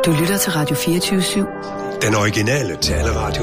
Du lytter til Radio 24/7. Den originale taleradio.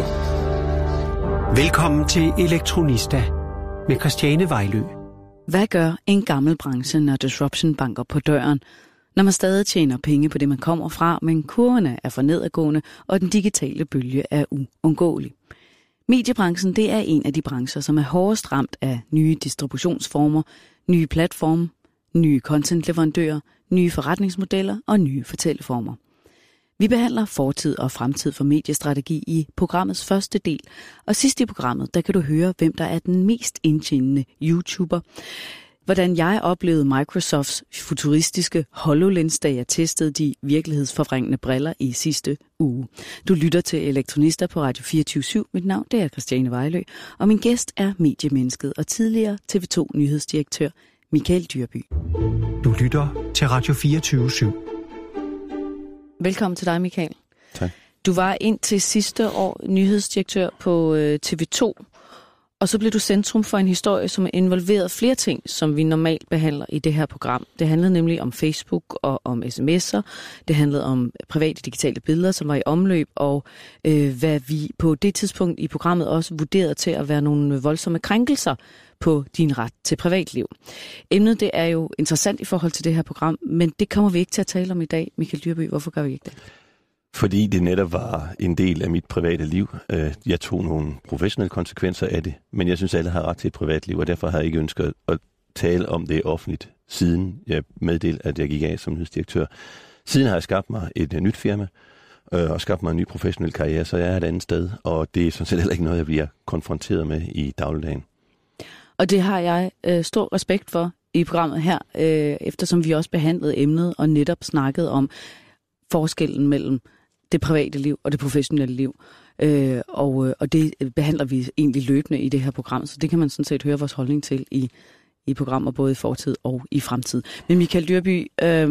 Velkommen til Elektronista med Christiane Vejlø. Hvad gør en gammel branche, når disruption banker på døren? Når man stadig tjener penge på det, man kommer fra, men kurverne er for nedadgående, og den digitale bølge er uundgåelig. Mediebranchen, det er en af de brancher, som er hårdest ramt af nye distributionsformer, nye platforme, nye contentleverandører, nye forretningsmodeller og nye fortælleformer. Vi behandler fortid og fremtid for mediestrategi i programmets første del, og sidst i programmet, der kan du høre, hvem der er den mest indtjenende YouTuber, hvordan jeg oplevede Microsofts futuristiske HoloLens, da jeg testede de virkelighedsforvrængende briller i sidste uge. Du lytter til Elektronista på Radio 24/7. Mit navn det er Christiane Vejlø, og min gæst er mediemennesket og tidligere TV2 nyhedsdirektør Michael Dyrby. Du lytter til Radio 24/7. Velkommen til dig, Michael. Tak. Du var indtil sidste år nyhedsdirektør på TV2, og så blev du centrum for en historie, som involverede flere ting, som vi normalt behandler i det her program. Det handlede nemlig om Facebook og om sms'er. Det handlede om private digitale billeder, som var i omløb, og hvad vi på det tidspunkt i programmet også vurderede til at være nogle voldsomme krænkelser på din ret til privatliv. Emnet det er jo interessant i forhold til det her program, men det kommer vi ikke til at tale om i dag. Michael Dyrby, hvorfor gør vi ikke det? Fordi det netop var en del af mit private liv. Jeg tog nogle professionelle konsekvenser af det, men jeg synes, alle har ret til et privatliv, og derfor har jeg ikke ønsket at tale om det offentligt, siden jeg meddelte, at jeg gik af som nyhedsdirektør. Siden har jeg skabt mig et nyt firma, og skabt mig en ny professionel karriere, så jeg er et andet sted, og det er sådan set heller ikke noget, jeg bliver konfronteret med i dagligdagen. Og det har jeg stor respekt for i programmet her, eftersom vi også behandlede emnet og netop snakkede om forskellen mellem det private liv og det professionelle liv. Og det behandler vi egentlig løbende i det her program, så det kan man sådan set høre vores holdning til i programmer, både i fortid og i fremtid. Men Michael Dyrby,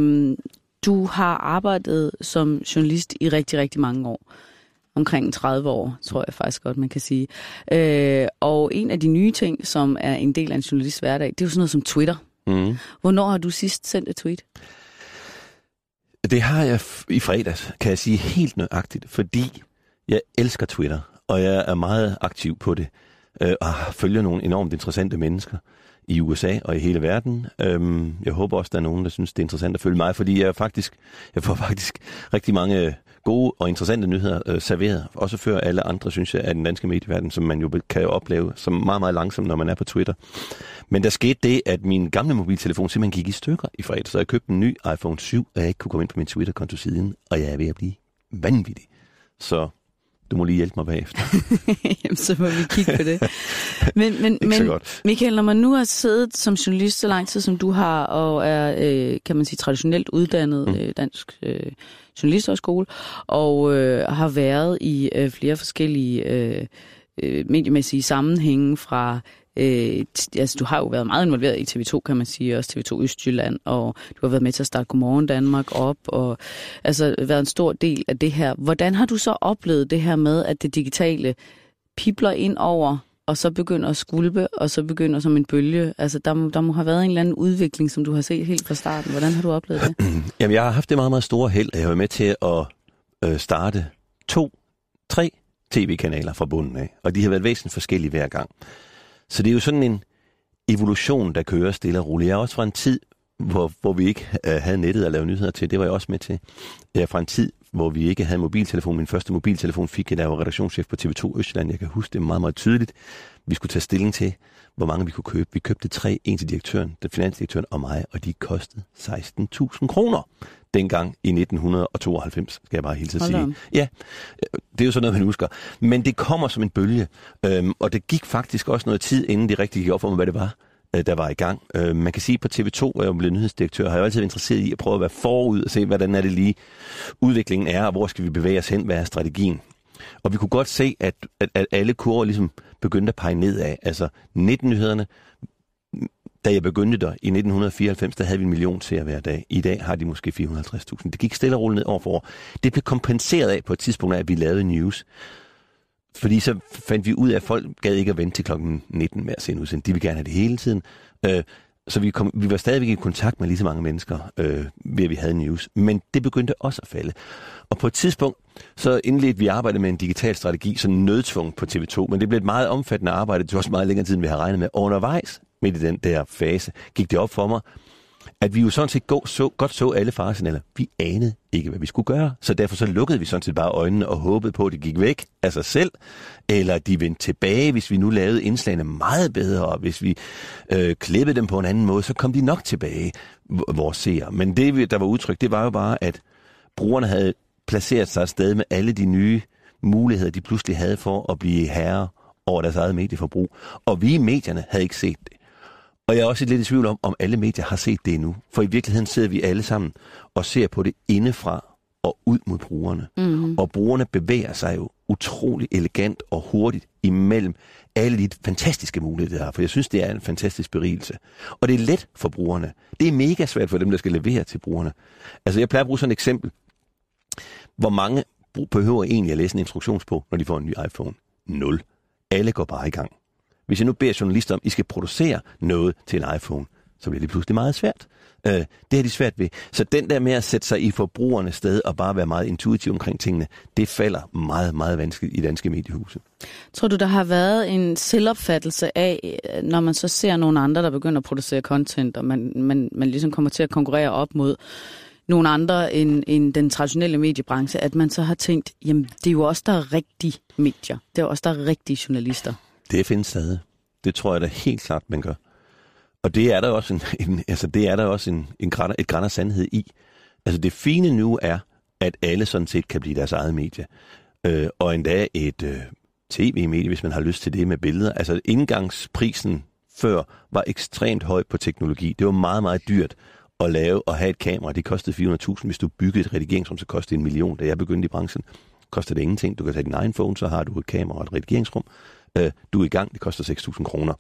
du har arbejdet som journalist i rigtig, rigtig mange år. Omkring 30 år, tror jeg faktisk godt, man kan sige. Og en af de nye ting, som er en del af en journalists hverdag, det er jo sådan noget som Twitter. Mm. Hvornår har du sidst sendt et tweet? Det har jeg i fredags, kan jeg sige helt nøjagtigt, fordi jeg elsker Twitter, og jeg er meget aktiv på det, og følger nogle enormt interessante mennesker i USA og i hele verden. Jeg håber også, der er nogen, der synes, det er interessant at følge mig, fordi jeg får faktisk rigtig mange gode og interessante nyheder serveret, også før alle andre, synes jeg, af den danske medieverden, som man jo kan opleve som meget, meget langsomt, når man er på Twitter. Men der skete det, at min gamle mobiltelefon simpelthen gik i stykker i fredag, så jeg købte en ny iPhone 7, og jeg ikke kunne komme ind på min Twitter-konto siden, og jeg er ved at blive vanvittig. Så du må lige hjælpe mig bagefter. Jamen, så må vi kigge på det. Men Michael, når man nu har siddet som journalist så lang tid, som du har, og er, kan man sige, traditionelt uddannet dansk journalisthøjskole, og har været i flere forskellige mediemæssige sammenhænge fra... altså, du har jo været meget involveret i TV2, kan man sige, også TV2 Østjylland, og du har været med til at starte Godmorgen Danmark op, og altså været en stor del af det her. Hvordan har du så oplevet det her med, at det digitale pibler ind over, og så begynder at skvulpe, og så begynder som en bølge? Altså, der må have været en eller anden udvikling, som du har set helt fra starten. Hvordan har du oplevet det? Jamen, jeg har haft det meget, meget store held, at jeg var med til at starte 2-3 tv-kanaler fra bunden af, og de har været væsentligt forskellige hver gang. Så det er jo sådan en evolution, der kører stille og roligt. Jeg er også fra en tid, hvor vi ikke havde nettet at lave nyheder til. Det var jeg også med til. Jeg er fra en tid, hvor vi ikke havde mobiltelefon. Min første mobiltelefon fik jeg, da jeg var redaktionschef på TV2 Østjylland. Jeg kan huske det meget, meget tydeligt. Vi skulle tage stilling til, hvor mange vi kunne købe. Vi købte 3, en til direktøren, den finansdirektøren og mig, og de kostede 16.000 kroner dengang i 1992, skal jeg bare hilse at sige. Ja, det er jo sådan noget, man husker. Men det kommer som en bølge, og det gik faktisk også noget tid, inden det rigtig gik op for mig, hvad det var, der var i gang. Man kan sige, på TV2, hvor jeg blev nyhedsdirektør, har jeg altid været interesseret i at prøve at være forud og se, hvordan er det lige udviklingen er, og hvor skal vi bevæge os hen, hvad er strategien. Og vi kunne godt se, at alle kurver ligesom begyndte at pege nedad. Altså 19-nyhederne, da jeg begyndte der i 1994, der havde vi 1 million seere hver dag. I dag har de måske 450.000. Det gik stille og roligt ned år for år. Det blev kompenseret af på et tidspunkt, at vi lavede news. Fordi så fandt vi ud af, at folk gad ikke at vente til klokken 19 med at se en udsendelse. De vil gerne have det hele tiden. Så vi var stadigvæk i kontakt med lige så mange mennesker, ved at vi havde news. Men det begyndte også at falde. Og på et tidspunkt, så indledte vi arbejde med en digital strategi, sådan nødtvunget på TV2. Men det blev et meget omfattende arbejde. Det tog også meget længere tid, end vi havde regnet med. Og undervejs, midt i den der fase, gik det op for mig, at vi jo sådan set godt så alle faresignaler. Vi anede ikke, hvad vi skulle gøre. Så derfor så lukkede vi sådan set bare øjnene og håbede på, at det gik væk af sig selv. Eller de vendte tilbage, hvis vi nu lavede indslagene meget bedre. Og hvis vi klippede dem på en anden måde, så kom de nok tilbage, vores seere. Men det, der var udtrykt, det var jo bare, at brugerne havde placeret sig afsted med alle de nye muligheder, de pludselig havde for at blive herre over deres eget medieforbrug. Og vi i medierne havde ikke set det. Og jeg er også lidt i tvivl om alle medier har set det endnu. For i virkeligheden sidder vi alle sammen og ser på det indefra og ud mod brugerne. Mm-hmm. Og brugerne bevæger sig jo utrolig elegant og hurtigt imellem alle de fantastiske muligheder, der er. For jeg synes, det er en fantastisk berigelse. Og det er let for brugerne. Det er mega svært for dem, der skal levere til brugerne. Altså jeg plejer at bruge sådan et eksempel. Hvor mange behøver egentlig at læse en instruktionsbog, når de får en ny iPhone? 0. Alle går bare i gang. Hvis jeg nu beder journalister om, at I skal producere noget til en iPhone, så bliver det pludselig meget svært. Det har de svært ved. Så den der med at sætte sig i forbrugernes sted og bare være meget intuitiv omkring tingene, det falder meget, meget vanskeligt i danske mediehuse. Tror du, der har været en selvopfattelse af, når man så ser nogle andre, der begynder at producere content, og man ligesom kommer til at konkurrere op mod nogle andre end den traditionelle mediebranche, at man så har tænkt, jamen det er jo også der er rigtige medier. Det er også der er rigtige journalister. Det findes stadig. Det tror jeg da helt klart, man gør. Og det er der også et gran af sandhed i. Altså det fine nu er, at alle sådan set kan blive deres eget medie. Og endda et tv-medie, hvis man har lyst til det med billeder. Altså indgangsprisen før var ekstremt høj på teknologi. Det var meget, meget dyrt at lave og have et kamera. Det kostede 400.000. Hvis du byggede et redigeringsrum, så kostede det 1 million. Da jeg begyndte i branchen, koster det ingenting. Du kan tage din egen phone, så har du et kamera og et redigeringsrum. Du er i gang, det koster 6.000 kroner.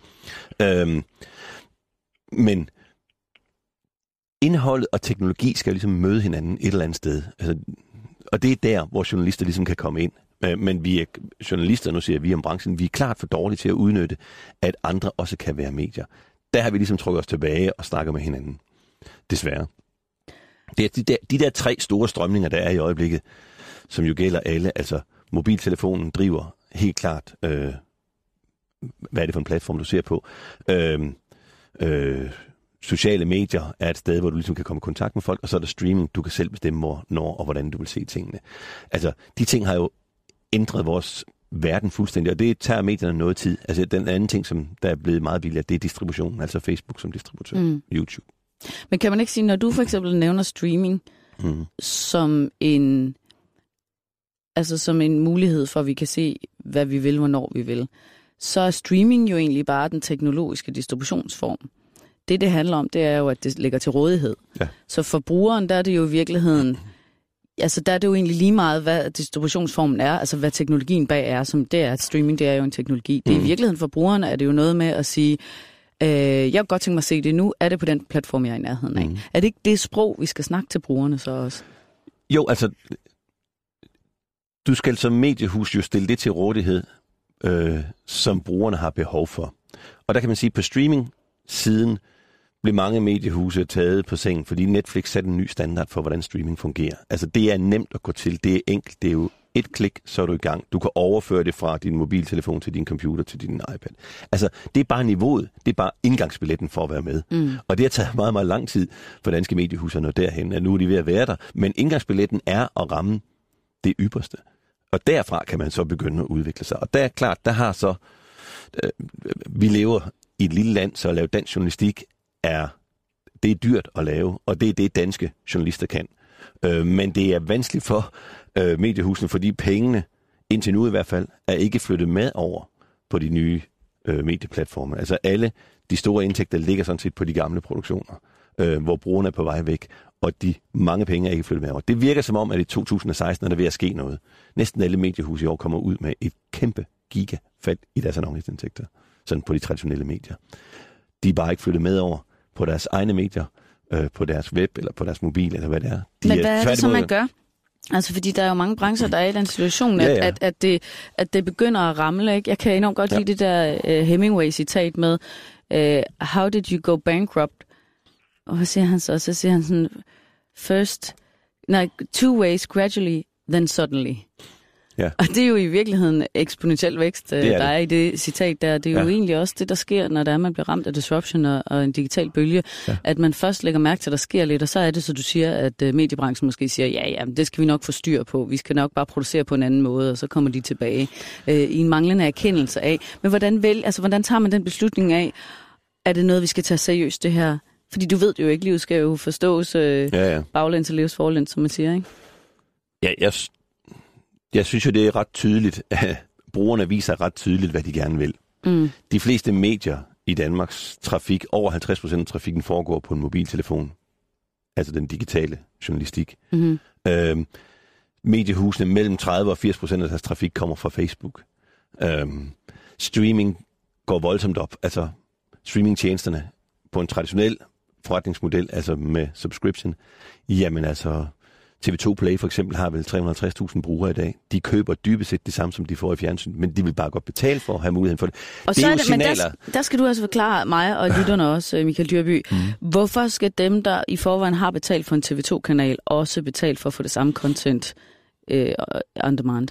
Men indholdet og teknologi skal ligesom møde hinanden et eller andet sted. Altså, og det er der, hvor journalister ligesom kan komme ind. Men vi er journalister, nu siger vi om branchen, vi er klart for dårlige til at udnytte, at andre også kan være medier. Der har vi ligesom trukket os tilbage og snakker med hinanden. Desværre. Det er de der 3 store strømninger, der er i øjeblikket, som jo gælder alle. Altså mobiltelefonen driver helt klart, hvad er det for en platform, du ser på. Sociale medier er et sted, hvor du ligesom kan komme i kontakt med folk, og så er der streaming, du kan selv bestemme, når og hvordan du vil se tingene. Altså, de ting har jo ændret vores verden fuldstændig, og det tager medierne noget tid. Altså, den anden ting, som der er blevet meget billigere, det er distributionen, altså Facebook som distributør, YouTube. Men kan man ikke sige, når du for eksempel nævner streaming som en mulighed for, at vi kan se, hvad vi vil, hvornår vi vil, så er streaming jo egentlig bare den teknologiske distributionsform. Det handler om, det er jo, at det ligger til rådighed. Ja. Så for brugeren, der er det jo i virkeligheden, altså der er det jo egentlig lige meget, hvad distributionsformen er, altså hvad teknologien bag er, som det er, at streaming, det er jo en teknologi. Det er i virkeligheden for brugeren, er det jo noget med at sige, jeg vil godt tænke mig at se det nu, er det på den platform, jeg er i nærheden af. Er det ikke det sprog, vi skal snakke til brugerne så også? Jo, altså, du skal som mediehus jo stille det til rådighed, som brugerne har behov for. Og der kan man sige, at på streaming-siden blev mange mediehuse taget på sengen, fordi Netflix satte en ny standard for, hvordan streaming fungerer. Altså, det er nemt at gå til, det er enkelt, det er jo et klik, så er du i gang. Du kan overføre det fra din mobiltelefon til din computer, til din iPad. Altså, det er bare niveauet, det er bare indgangsbilletten for at være med. Og det har taget meget, meget lang tid for danske mediehuse at nå derhen, at nu er de ved at være der. Men indgangsbilletten er at ramme det ypperste. Og derfra kan man så begynde at udvikle sig. Og der er klart, der har så... vi lever i et lille land, så at lave dansk journalistik det er dyrt at lave, og det er det, danske journalister kan. Men det er vanskeligt for mediehusene, fordi pengene, indtil nu i hvert fald, er ikke flyttet med over på de nye medieplatforme. Altså alle de store indtægter ligger sådan set på de gamle produktioner, hvor brugerne er på vej væk, og de mange penge er ikke flyttet med over. Det virker som om, at i 2016 er der ved at ske noget. Næsten alle mediehuse i år kommer ud med et kæmpe gigafald i deres annonceindtægter, sådan på de traditionelle medier. De er bare ikke flyttet med over på deres egne medier, på deres web eller på deres mobil, eller hvad det er. Men hvad er det så, man gør? Altså, fordi der er jo mange brancher, der er i den situation, at det begynder at ramle, ikke? Jeg kan enormt godt lide det der Hemingway-citat med, how did you go bankrupt? Og hvad siger han så? Så siger han sådan, two ways, gradually, then suddenly. Ja. Og det er jo i virkeligheden eksponentiel vækst, der er i det citat der. Det er jo egentlig også det, der sker, når man bliver ramt af disruption og en digital bølge, at man først lægger mærke til, at der sker lidt, og så er det, så du siger, at mediebranchen måske siger, ja, det skal vi nok få styr på. Vi skal nok bare producere på en anden måde, og så kommer de tilbage i en manglende erkendelse af. Men hvordan tager man den beslutning af, er det noget, vi skal tage seriøst, det her? Fordi du ved jo ikke, livet skal jo forstås baglæns og leves forlæns, som man siger, ikke? Ja, jeg synes jo, det er ret tydeligt, at brugerne viser ret tydeligt, hvad de gerne vil. De fleste medier i Danmarks trafik, over 50% af trafikken foregår på en mobiltelefon. Altså den digitale journalistik. Mediehusene, mellem 30% og 80% af deres trafik kommer fra Facebook. Streaming går voldsomt op. Altså streamingtjenesterne på en traditionel forretningsmodel, altså med subscription. Jamen altså, TV2 Play for eksempel har vel 350.000 brugere i dag. De køber dybest set det samme, som de får i fjernsyn, men de vil bare godt betale for at have muligheden for det. Og det er jo signaler. Men der skal du altså forklare mig og lytterne også, Michael Dyrby. Hvorfor skal dem, der i forvejen har betalt for en TV2-kanal, også betale for at få det samme content on demand?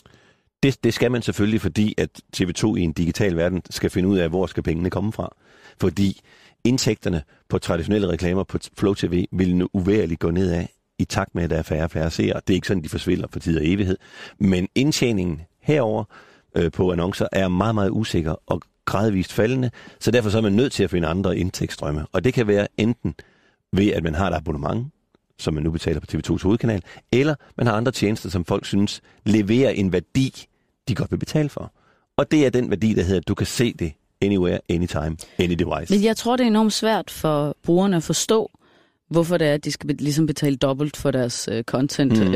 Det skal man selvfølgelig, fordi at TV2 i en digital verden skal finde ud af, hvor skal pengene komme fra. Fordi indtægterne på traditionelle reklamer på Flow TV vil nu uværligt gå nedad i takt med, at der er færre og færre seere. Det er ikke sådan, de forsvinder for tid og evighed. Men indtjeningen herover på annoncer er meget, meget usikker og gradvist faldende, så derfor så er man nødt til at finde andre indtægtsstrømme. Og det kan være enten ved, at man har et abonnement, som man nu betaler på TV2's hovedkanal, eller man har andre tjenester, som folk synes leverer en værdi, de godt vil betale for. Og det er den værdi, der hedder, at du kan se det anywhere, anytime, any device. Men jeg tror, det er enormt svært for brugerne at forstå, hvorfor det er, at de skal ligesom betale dobbelt for deres content.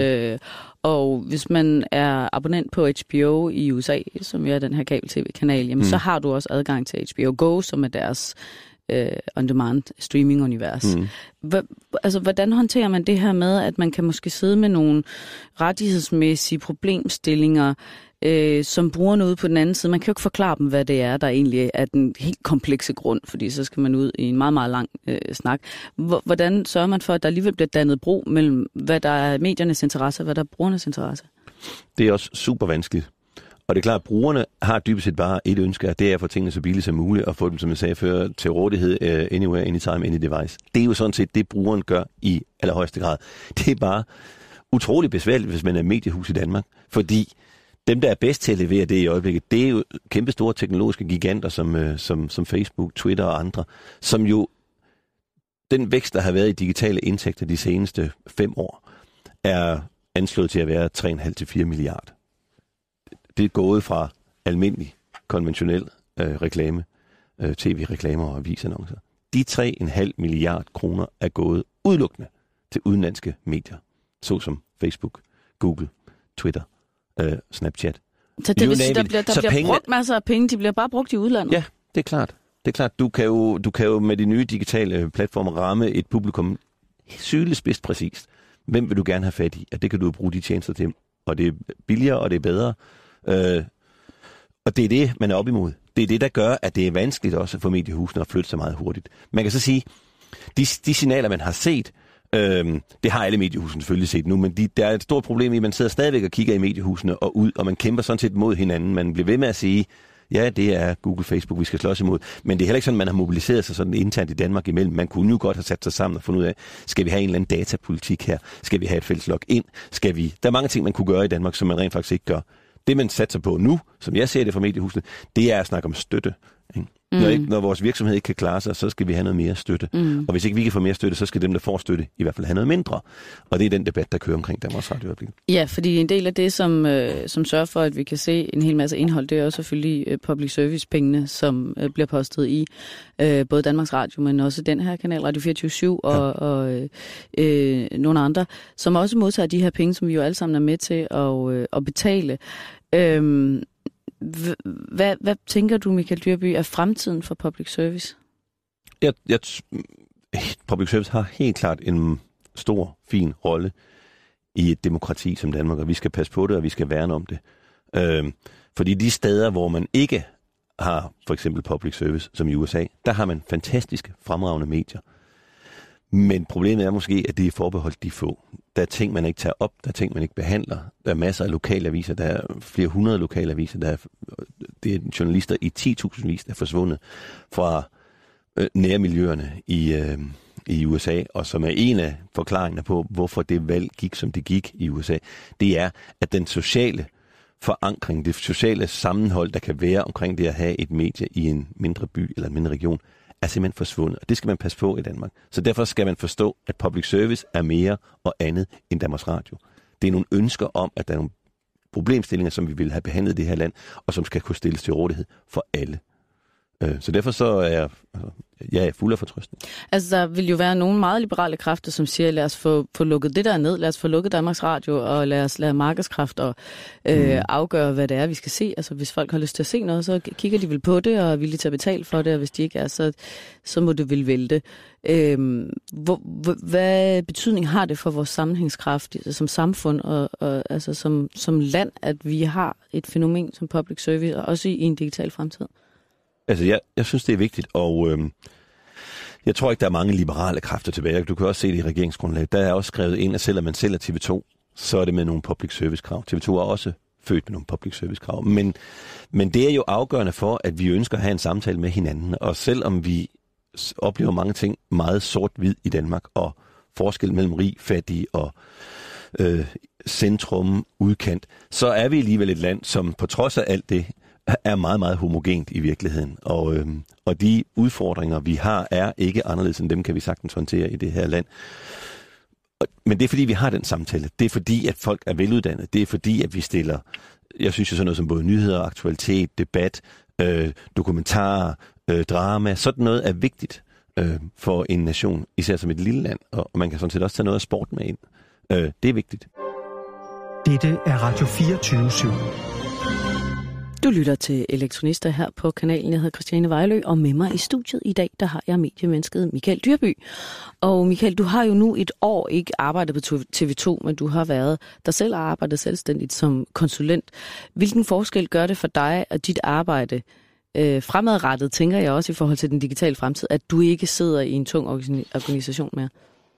Og hvis man er abonnent på HBO i USA, som er den her kabel-tv-kanal, jamen, så har du også adgang til HBO Go, som er deres on-demand streaming-univers. Hvordan håndterer man det her med, at man kan måske sidde med nogle rettighedsmæssige problemstillinger, som brugerne ude på den anden side? Man kan jo ikke forklare dem, hvad det er, der egentlig er den helt komplekse grund, fordi så skal man ud i en meget, meget lang snak. Hvordan sørger man for, at der alligevel bliver dannet bro mellem, hvad der er mediernes interesse og hvad der er brugernes interesse? Det er også super vanskeligt. Og det er klart, at brugerne har dybest set bare et ønske, at det er at få tingene så billigt som muligt, og få dem, som jeg sagde før, til rådighed anywhere, anytime, any device. Det er jo sådan set det, brugeren gør i allerhøjeste grad. Det er bare utrolig besværligt, hvis man er mediehus i Danmark, fordi dem, der er bedst til at levere det i øjeblikket, det er jo kæmpe store teknologiske giganter som Facebook, Twitter og andre, som jo den vækst, der har været i digitale indtægter de seneste 5 år, er anslået til at være 3,5 til 4 milliarder. Det er gået fra almindelig, konventionel reklame, tv-reklamer og avisannoncer. De 3,5 milliarder kroner er gået udelukkende til udenlandske medier, såsom Facebook, Google, Twitter, Snapchat. Så det vil sige, der bliver brugt masser af penge, de bliver bare brugt i udlandet? Ja, det er klart. Det er klart, du kan jo med de nye digitale platformer ramme et publikum sygeligst præcist. Hvem vil du gerne have fat i? Og det kan du bruge de tjenester til. Og det er billigere, og det er bedre. Og det er det, man er op imod. Det er det, der gør, at det er vanskeligt også for mediehusene at flytte så meget hurtigt. Man kan så sige, de signaler, man har set, det har alle mediehusene selvfølgelig set nu, men der er et stort problem i, at man sidder stadigvæk og kigger i mediehusene og ud, og man kæmper sådan set mod hinanden. Man bliver ved med at sige, ja, det er Google, Facebook, vi skal slås imod. Men det er heller ikke sådan, man har mobiliseret sig sådan internt i Danmark imellem. Man kunne jo godt have sat sig sammen og fundet ud af, skal vi have en eller anden datapolitik her? Skal vi have et fælles login? Der er mange ting, man kunne gøre i Danmark, som man rent faktisk ikke gør. Det, man satser på nu, som jeg ser det fra mediehusene, det er at snakke om støtte. Ikke? Når vores virksomhed ikke kan klare sig, så skal vi have noget mere støtte. Og hvis ikke vi kan få mere støtte, så skal dem, der får støtte, i hvert fald have noget mindre. Og det er den debat, der kører omkring Danmarks Radio. Ja, fordi en del af det, som sørger for, at vi kan se en hel masse indhold, det er også selvfølgelig public service-pengene, som bliver postet i både Danmarks Radio, men også den her kanal, Radio 24/7 og nogle andre, som også modtager de her penge, som vi jo alle sammen er med til at betale. Hvad tænker du, Michael Dyrby, er fremtiden for public service? Public service har helt klart en stor, fin rolle i et demokrati som Danmark, og vi skal passe på det, og vi skal værne om det. Fordi de steder, hvor man ikke har for eksempel public service, som i USA. Der har man fantastiske, fremragende medier. Men problemet er måske, at det er forbeholdt de få. Der er ting, man ikke tager op, der er ting, man ikke behandler. Der er masser af lokale aviser, der er flere hundrede lokale aviser, det er journalister i 10.000 vis, der er forsvundet fra nærmiljøerne i USA, og som er en af forklaringerne på, hvorfor det valg gik, som det gik i USA. Det er, at den sociale forankring, det sociale sammenhold, der kan være omkring det at have et medie i en mindre by eller en mindre region, er simpelthen forsvundet, og det skal man passe på i Danmark. Så derfor skal man forstå, at public service er mere og andet end Danmarks Radio. Det er nogle ønsker om, at der er nogle problemstillinger, som vi vil have behandlet i det her land, og som skal kunne stilles til rådighed for alle. Så derfor så er jeg fuld af fortrøstning. Altså, der vil jo være nogle meget liberale kræfter, som siger, lad os få lukket det der ned, lad os få lukket Danmarks Radio, og lad os lade markedskræfter afgøre, hvad det er, vi skal se. Altså, hvis folk har lyst til at se noget, så kigger de vel på det, og er villige til at betale for det, og hvis de ikke er, så må det vel vælte. Hvad betydning har det for vores sammenhængskraft som samfund, og altså som land, at vi har et fænomen som public service, og også i en digital fremtid? Altså, jeg synes, det er vigtigt, og jeg tror ikke, der er mange liberale kræfter tilbage. Du kan også se det i regeringsgrundlaget. Der er også skrevet ind, at selvom man sælger TV2, så er det med nogle public service krav. TV2 er også født med nogle public service krav. Men det er jo afgørende for, at vi ønsker at have en samtale med hinanden. Og selvom vi oplever mange ting meget sort-hvid i Danmark, og forskel mellem rig, fattig og centrum, udkant, så er vi alligevel et land, som på trods af alt det, er meget, meget homogent i virkeligheden. Og de udfordringer, vi har, er ikke anderledes end dem, kan vi sagtens håndtere i det her land. Men det er fordi, vi har den samtale. Det er fordi, at folk er veluddannede. Det er fordi, at vi stiller, jeg synes jo sådan noget som både nyheder, aktualitet, debat, dokumentarer, drama, sådan noget er vigtigt for en nation, især som et lille land. Og man kan sådan set også tage noget af sport med ind. Det er vigtigt. Dette er Radio 24/7. Du lytter til Elektronister her på kanalen. Jeg hedder Christiane Vejlø, og med mig i studiet i dag, der har jeg mediemennesket Michael Dyrby. Og Michael, du har jo nu et år ikke arbejdet på TV2, men du har været dig selv og arbejdet selvstændigt som konsulent. Hvilken forskel gør det for dig og dit arbejde fremadrettet, tænker jeg også i forhold til den digitale fremtid, at du ikke sidder i en tung organisation mere?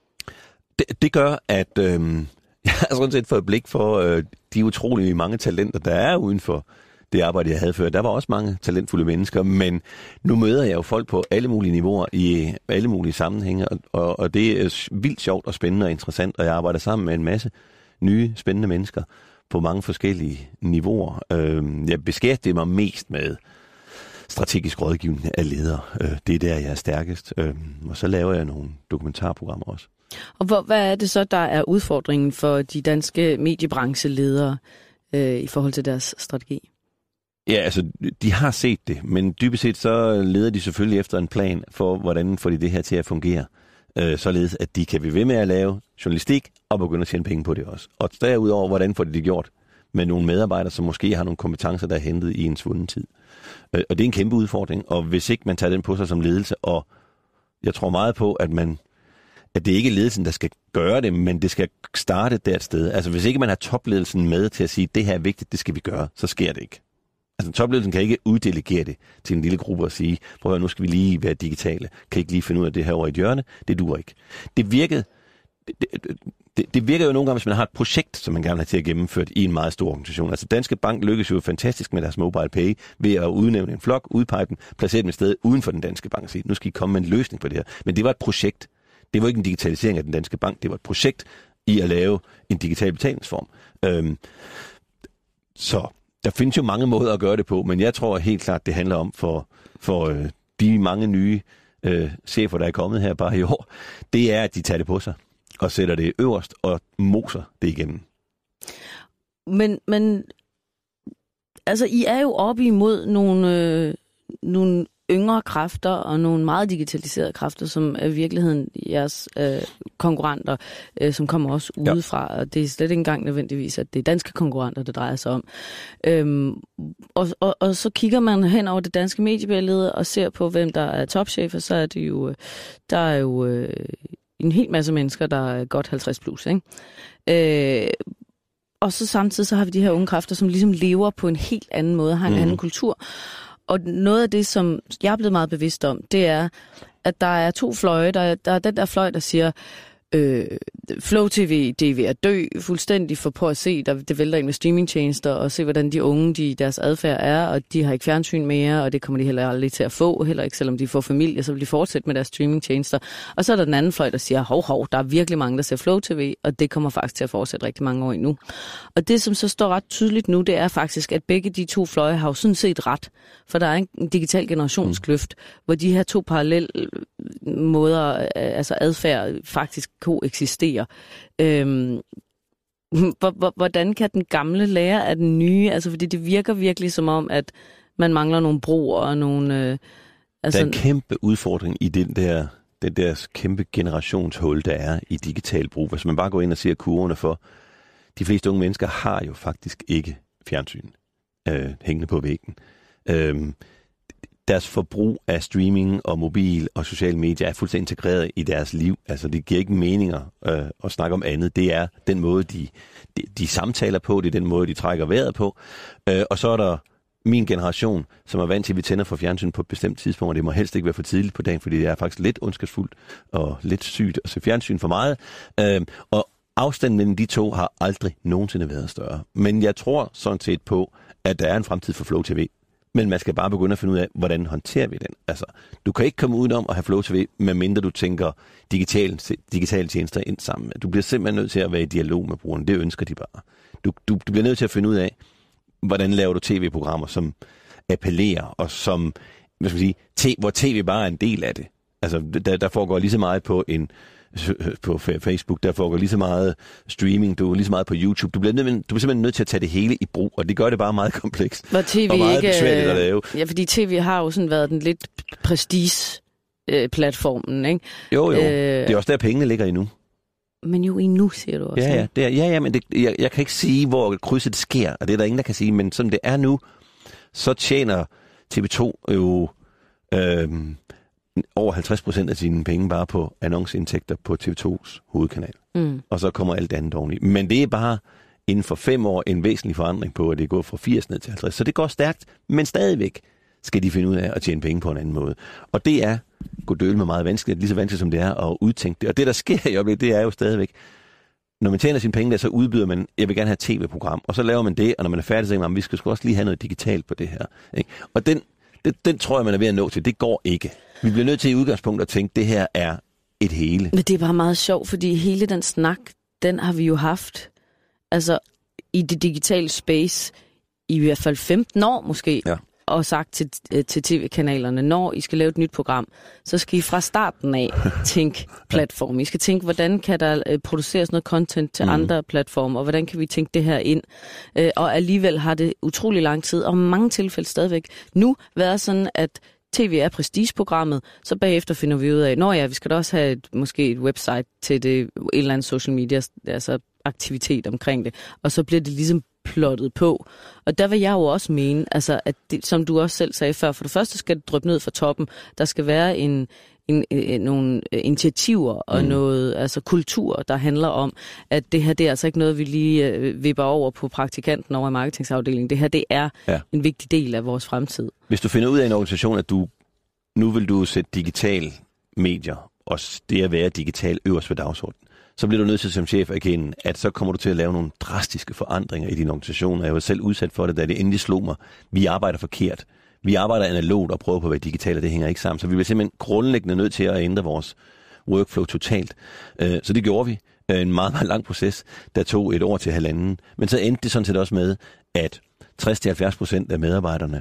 Det gør, at jeg har sådan set fået blik for de utrolige mange talenter, der er uden for det arbejde, jeg havde før. Der var også mange talentfulde mennesker, men nu møder jeg jo folk på alle mulige niveauer i alle mulige sammenhænge, og det er vildt sjovt og spændende og interessant, og jeg arbejder sammen med en masse nye, spændende mennesker på mange forskellige niveauer. Jeg beskæftiger mig mest med strategisk rådgivning af ledere. Det er der, jeg er stærkest. Og så laver jeg nogle dokumentarprogrammer også. Og hvad er det så, der er udfordringen for de danske mediebrancheledere i forhold til deres strategi? Ja, altså, de har set det, men dybest set så leder de selvfølgelig efter en plan for, hvordan får de det her til at fungere. Således, at de kan blive ved med at lave journalistik og begynde at tjene penge på det også. Og derudover, hvordan får de det gjort med nogle medarbejdere, som måske har nogle kompetencer, der er hentet i en svunden tid. Og det er en kæmpe udfordring, og hvis ikke man tager den på sig som ledelse, og jeg tror meget på, at det ikke er ledelsen, der skal gøre det, men det skal starte der et sted. Altså hvis ikke man har topledelsen med til at sige, det her er vigtigt, det skal vi gøre, så sker det ikke. Altså topledelsen kan ikke uddelegere det til en lille gruppe og sige, prøv at høre, nu skal vi lige være digitale. Kan ikke lige finde ud af det her over i et hjørne? Det duer ikke. Det virker jo nogle gange, hvis man har et projekt, som man gerne vil have til at gennemføre i en meget stor organisation. Altså Danske Bank lykkes jo fantastisk med deres mobile pay ved at udnævne en flok, udpege dem, placere dem et sted uden for den Danske Bank og sige, nu skal I komme med en løsning på det her. Men det var et projekt. Det var ikke en digitalisering af den Danske Bank. Det var et projekt i at lave en digital betalingsform. Så der findes jo mange måder at gøre det på, men jeg tror helt klart, det handler om for de mange nye chefer, der er kommet her bare i år, det er, at de tager det på sig og sætter det øverst og moser det igennem. Men altså, I er jo oppe imod nogle yngre kræfter og nogle meget digitaliserede kræfter, som er i virkeligheden jeres konkurrenter, som kommer også udefra, og det er slet ikke engang nødvendigvis, at det er danske konkurrenter, det drejer sig om. Og så kigger man hen over det danske mediebillede og ser på, hvem der er topchefer, så er det jo, der er jo en hel masse mennesker, der er godt 50 plus, ikke? Og så samtidig så har vi de her unge kræfter, som ligesom lever på en helt anden måde, har en anden kultur. Og noget af det, som jeg er blevet meget bevidst om, det er, at der er 2 fløje. Der er den der fløj, der siger, Flow TV, det er ved at dø fuldstændig, for på at se, det vælter ind med streamingtjenester, og se, hvordan de unge, deres adfærd er, og de har ikke fjernsyn mere, og det kommer de heller aldrig til at få, heller ikke selvom de får familie, så vil de fortsætte med deres streamingtjenester. Og så er der den anden fløj, der siger, hov, der er virkelig mange, der ser Flow TV, og det kommer faktisk til at fortsætte rigtig mange år endnu. Og det, som så står ret tydeligt nu, det er faktisk, at begge de 2 fløje har jo sådan set ret, for der er en digital generationskløft, hvor de her 2 parallelle måder, altså adfærd, faktisk koeksisterer. Hvordan kan den gamle lære af den nye? Altså, fordi det virker virkelig som om, at man mangler nogle broer og nogle... Der er en kæmpe udfordring i den der kæmpe generationshul, der er i digital brug. Hvis man bare går ind og ser kurverne for, de fleste unge mennesker har jo faktisk ikke fjernsyn hængende på væggen. Deres forbrug af streaming og mobil og sociale medier er fuldstændig integreret i deres liv. Altså, det giver ikke meninger at snakke om andet. Det er den måde, de samtaler på, det er den måde, de trækker vejret på. Og så er der min generation, som er vant til, at vi tænder for fjernsyn på et bestemt tidspunkt, og det må helst ikke være for tidligt på dagen, fordi det er faktisk lidt ondskabsfuldt og lidt sygt at se fjernsyn for meget. Og afstanden mellem de 2 har aldrig nogensinde været større. Men jeg tror sådan set på, at der er en fremtid for Flow TV. Men man skal bare begynde at finde ud af, hvordan håndterer vi den. Altså, du kan ikke komme udenom at have Flow TV, medmindre du tænker digitale tjenester ind sammen. Du bliver simpelthen nødt til at være i dialog med brugerne. Det ønsker de bare. Du bliver nødt til at finde ud af, hvordan laver du tv-programmer, som appellerer, og som, hvad skal man sige, hvor tv bare er en del af det. Altså, der foregår lige så meget på Facebook, der foregår lige så meget streaming, du er lige så meget på YouTube. Du bliver simpelthen nødt til at tage det hele i brug, og det gør det bare meget komplekst og meget besværligt at lave. Ja, fordi tv har jo sådan været den lidt prestige-platformen, ikke? Jo. Det er også der, pengene ligger endnu. Men jo endnu, siger du også. Ja, men jeg kan ikke sige, hvor krydset sker, og det er der ingen, der kan sige, men som det er nu, så tjener TV2 jo over 50% af sine penge bare på annonceindtægter på TV2's hovedkanal. Og så kommer alt andet oveni. Men det er bare inden for 5 år en væsentlig forandring på, at det går fra 80 ned til 50. Så det går stærkt, men stadigvæk skal de finde ud af at tjene penge på en anden måde. Og det er godøl med meget vanskeligt, lige så vanskeligt som det er at udtænke det. Og det, der sker i øjeblikket, det er jo stadigvæk, når man tjener sine penge der, så udbyder man, jeg vil gerne have et tv-program, og så laver man det, og når man er færdig, så siger man, vi skal også lige have noget digitalt på det her. Ikke? Og den tror jeg, man er ved at nå til. Det går ikke. Vi bliver nødt til i udgangspunkt at tænke, at det her er et hele. Men det er bare meget sjovt, fordi hele den snak, den har vi jo haft altså i det digitale space i hvert fald 15 år måske. Ja. Og sagt til tv-kanalerne, når I skal lave et nyt program, så skal I fra starten af tænke platform. I skal tænke, hvordan kan der produceres noget content til andre platformer, og hvordan kan vi tænke det her ind. Og alligevel har det utrolig lang tid, og mange tilfælde stadigvæk nu været sådan, at tv er prestigeprogrammet, så bagefter finder vi ud af, vi skal da også have måske et website til det, en eller anden social media, altså aktivitet omkring det, og så bliver det ligesom plottet på. Og der vil jeg jo også mene, altså, at det, som du også selv sagde før, for det første skal det dryppe ned fra toppen. Der skal være nogle initiativer og noget altså kultur, der handler om, at det her, det er altså ikke noget, vi lige vipper over på praktikanten over i marketingsafdelingen. Det her, det er en vigtig del af vores fremtid. Hvis du finder ud af en organisation, at nu vil du sætte digitale medier, og det at være digital øverst på dagsordenen, så bliver du nødt til som chef at erkende, at så kommer du til at lave nogle drastiske forandringer i din organisation. Jeg var selv udsat for det, da det endelig slog mig. Vi arbejder forkert. Vi arbejder analogt og prøver på at være digitale, og det hænger ikke sammen. Så vi bliver simpelthen grundlæggende nødt til at ændre vores workflow totalt. Så det gjorde vi. En meget, meget lang proces, der tog 1 år til 1,5. Men så endte det sådan set også med, at 60-70% af medarbejderne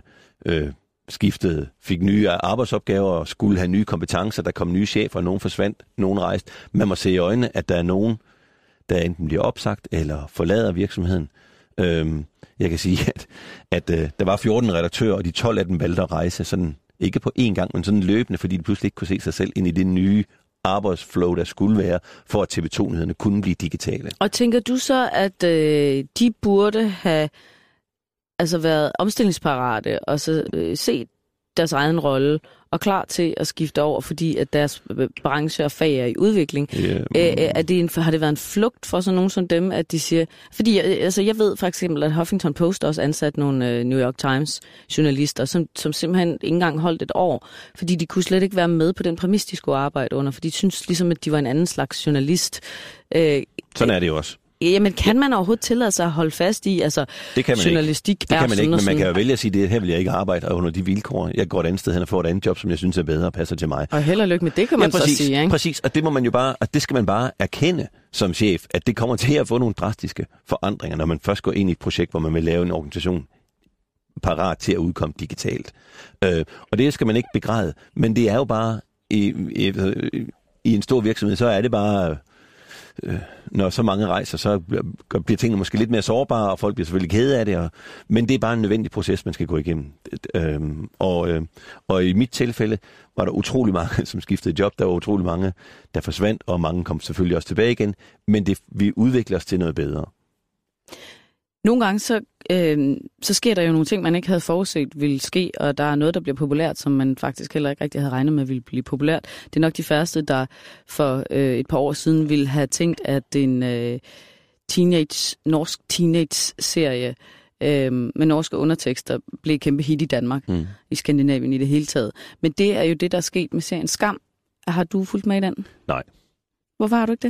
fik nye arbejdsopgaver og skulle have nye kompetencer. Der kom nye chefer, nogen forsvandt, nogen rejste. Man må se i øjnene, at der er nogen, der enten bliver opsagt eller forlader virksomheden. Jeg kan sige, at der var 14 redaktører, og de 12 af dem valgte at rejse sådan, ikke på én gang, men sådan løbende, fordi de pludselig ikke kunne se sig selv ind i det nye arbejdsflow, der skulle være, for at TV2-nyhederne kunne blive digitale. Og tænker du så, at de burde have været omstillingsparate og så set deres egen rolle og klar til at skifte over, fordi at deres branche og fag er i udvikling. Har det været en flugt for sådan nogen som dem, at de siger... Fordi jeg ved for eksempel, at Huffington Post også ansat nogle New York Times journalister, som simpelthen ikke engang holdt et år, fordi de kunne slet ikke være med på den præmis, de skulle arbejde under, for de synes ligesom, at de var en anden slags journalist. Sådan er det jo også. Jamen, kan man overhovedet tillade sig at holde fast i, altså, det kan man journalistik ikke. Det kan man ikke, men man kan jo vælge at sige, det her vil jeg ikke arbejde under de vilkår. Jeg går et andet sted hen og får et andet job, som jeg synes er bedre og passer til mig. Og held og lykke med det, kan man så sige, ikke? Præcis, og det må man jo bare, og det skal man bare erkende som chef, at det kommer til at få nogle drastiske forandringer, når man først går ind i et projekt, hvor man vil lave en organisation parat til at udkomme digitalt. Og det skal man ikke begræde, men det er jo bare, i en stor virksomhed, så er det bare... når så mange rejser, så bliver tingene måske lidt mere sårbare, og folk bliver selvfølgelig kede af det. Men det er bare en nødvendig proces, man skal gå igennem. Og i mit tilfælde var der utrolig mange, som skiftede job. Der var utrolig mange, der forsvandt, og mange kom selvfølgelig også tilbage igen. Men vi udvikler os til noget bedre. Nogle gange så sker der jo nogle ting, man ikke havde forudset ville ske, og der er noget, der bliver populært, som man faktisk heller ikke rigtig havde regnet med ville blive populært. Det er nok de første, der for et par år siden ville have tænkt, at en norsk teenage-serie med norske undertekster blev et kæmpe hit i Danmark, i Skandinavien i det hele taget. Men det er jo det, der er sket med serien Skam. Har du fulgt med i den? Nej. Hvorfor har du ikke det?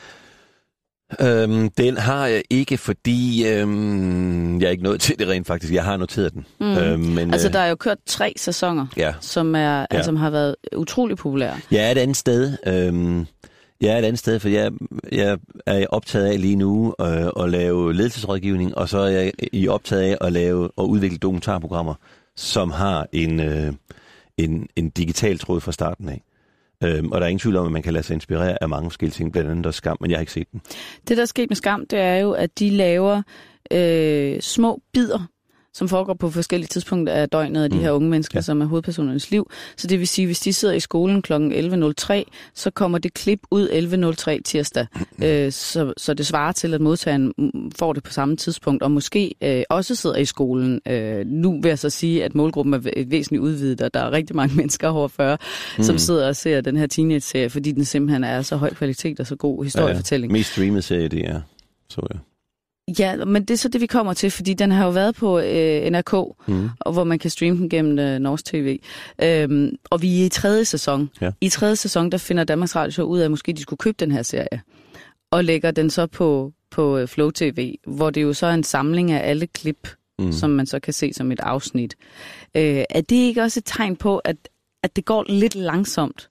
Den har jeg ikke, fordi jeg er ikke nået til det rent faktisk. Jeg har noteret den. Men, altså, der er jo kørt 3 sæsoner, som har været utrolig populære. Jeg er et andet sted. For jeg er optaget af lige nu at lave ledelsesrådgivning, og så er jeg optaget af at lave og udvikle dokumentarprogrammer, som har en digital tråd fra starten af. Og der er ingen tvivl om, at man kan lade sig inspirere af mange forskellige ting, blandt andet der Skam, men jeg har ikke set den. Det, der er sket med Skam, det er jo, at de laver små bidder, som foregår på forskellige tidspunkter af døgnet af de her unge mennesker, som er hovedpersonernes liv. Så det vil sige, hvis de sidder i skolen kl. 11.03, så kommer det klip ud 11.03 tirsdag. Så det svarer til, at modtageren får det på samme tidspunkt, og måske også sidder i skolen. Nu vil jeg så sige, at målgruppen er væsentligt udvidet, og der er rigtig mange mennesker over 40, som sidder og ser den her teenage-serie, fordi den simpelthen er så høj kvalitet og så god historiefortælling. Mest streamet serie, det er, så ja. Ja, men det er så det, vi kommer til, fordi den har jo været på NRK, og hvor man kan streame den gennem Norsk TV. Og vi er i 3. sæson. Ja. I 3. sæson, der finder Danmarks Radio så ud af, at måske de skulle købe den her serie, og lægger den så på Flow TV, hvor det jo så er en samling af alle klip, som man så kan se som et afsnit. Er det ikke også et tegn på, at det går lidt langsomt?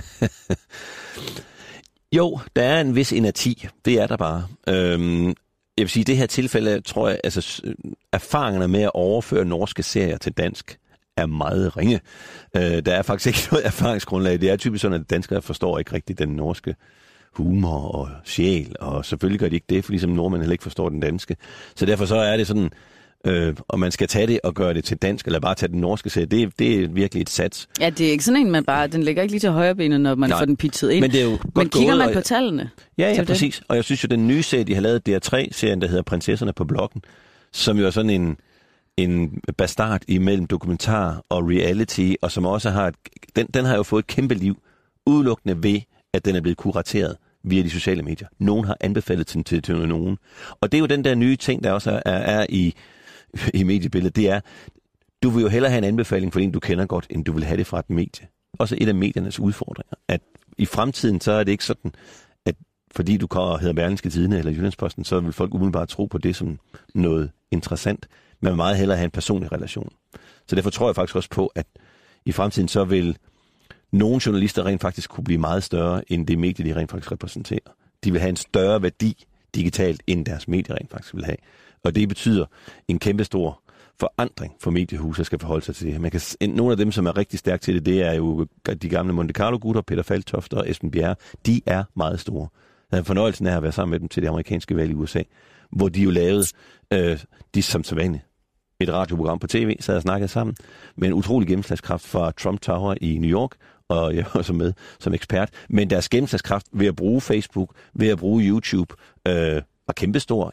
Jo, der er en vis inerti. Det er der bare. Jeg vil sige, i det her tilfælde, tror jeg, altså erfaringerne med at overføre norske serier til dansk er meget ringe. Der er faktisk ikke noget erfaringsgrundlag. Det er typisk sådan, at danskere forstår ikke rigtig den norske humor og sjæl, og selvfølgelig gør de ikke det, for ligesom nordmænd heller ikke forstår den danske. Så derfor så er det sådan, og man skal tage det og gøre det til dansk, eller bare tage den norske serie, det er virkelig et sats. Ja, det er ikke sådan en, den ligger ikke lige til højre benet, når man får den pizzet ind. Men, det er jo men kigger man på tallene? Ja, præcis. Det. Og jeg synes jo, den nye serie, de har lavet, DR3-serien, der hedder Prinsesserne på Blokken, som jo er sådan en bastard imellem dokumentar og reality, og som også har den har jo fået et kæmpe liv, udelukkende ved, at den er blevet kurateret via de sociale medier. Nogen har anbefalet den til nogen. Og det er jo den der nye ting, der også er i mediebilledet, det er, du vil jo hellere have en anbefaling for en, du kender godt, end du vil have det fra et medie. Også et af mediernes udfordringer. At i fremtiden, så er det ikke sådan, at fordi du hedder Berlingske Tidende eller Jyllandsposten, så vil folk umiddelbart tro på det som noget interessant. Man vil meget hellere have en personlig relation. Så derfor tror jeg faktisk også på, at i fremtiden, så vil nogle journalister rent faktisk kunne blive meget større, end det medie, de rent faktisk repræsenterer. De vil have en større værdi digitalt, end deres medier rent faktisk vil have. Og det betyder en kæmpestor forandring for mediehuset skal forholde sig til det her. Nogle af dem, som er rigtig stærke til det er jo de gamle Monte Carlo-gutter, Peter Falktoft og Esben Bjerre. De er meget store. Jeg havde fornøjelsen af at være sammen med dem til det amerikanske valg i USA, hvor de jo lavede, de som sædvanligt, et radioprogram på tv, så jeg snakkede sammen med en utrolig gennemslagskraft fra Trump Tower i New York, og jeg var så med som ekspert. Men deres gennemslagskraft ved at bruge Facebook, ved at bruge YouTube, var kæmpestor i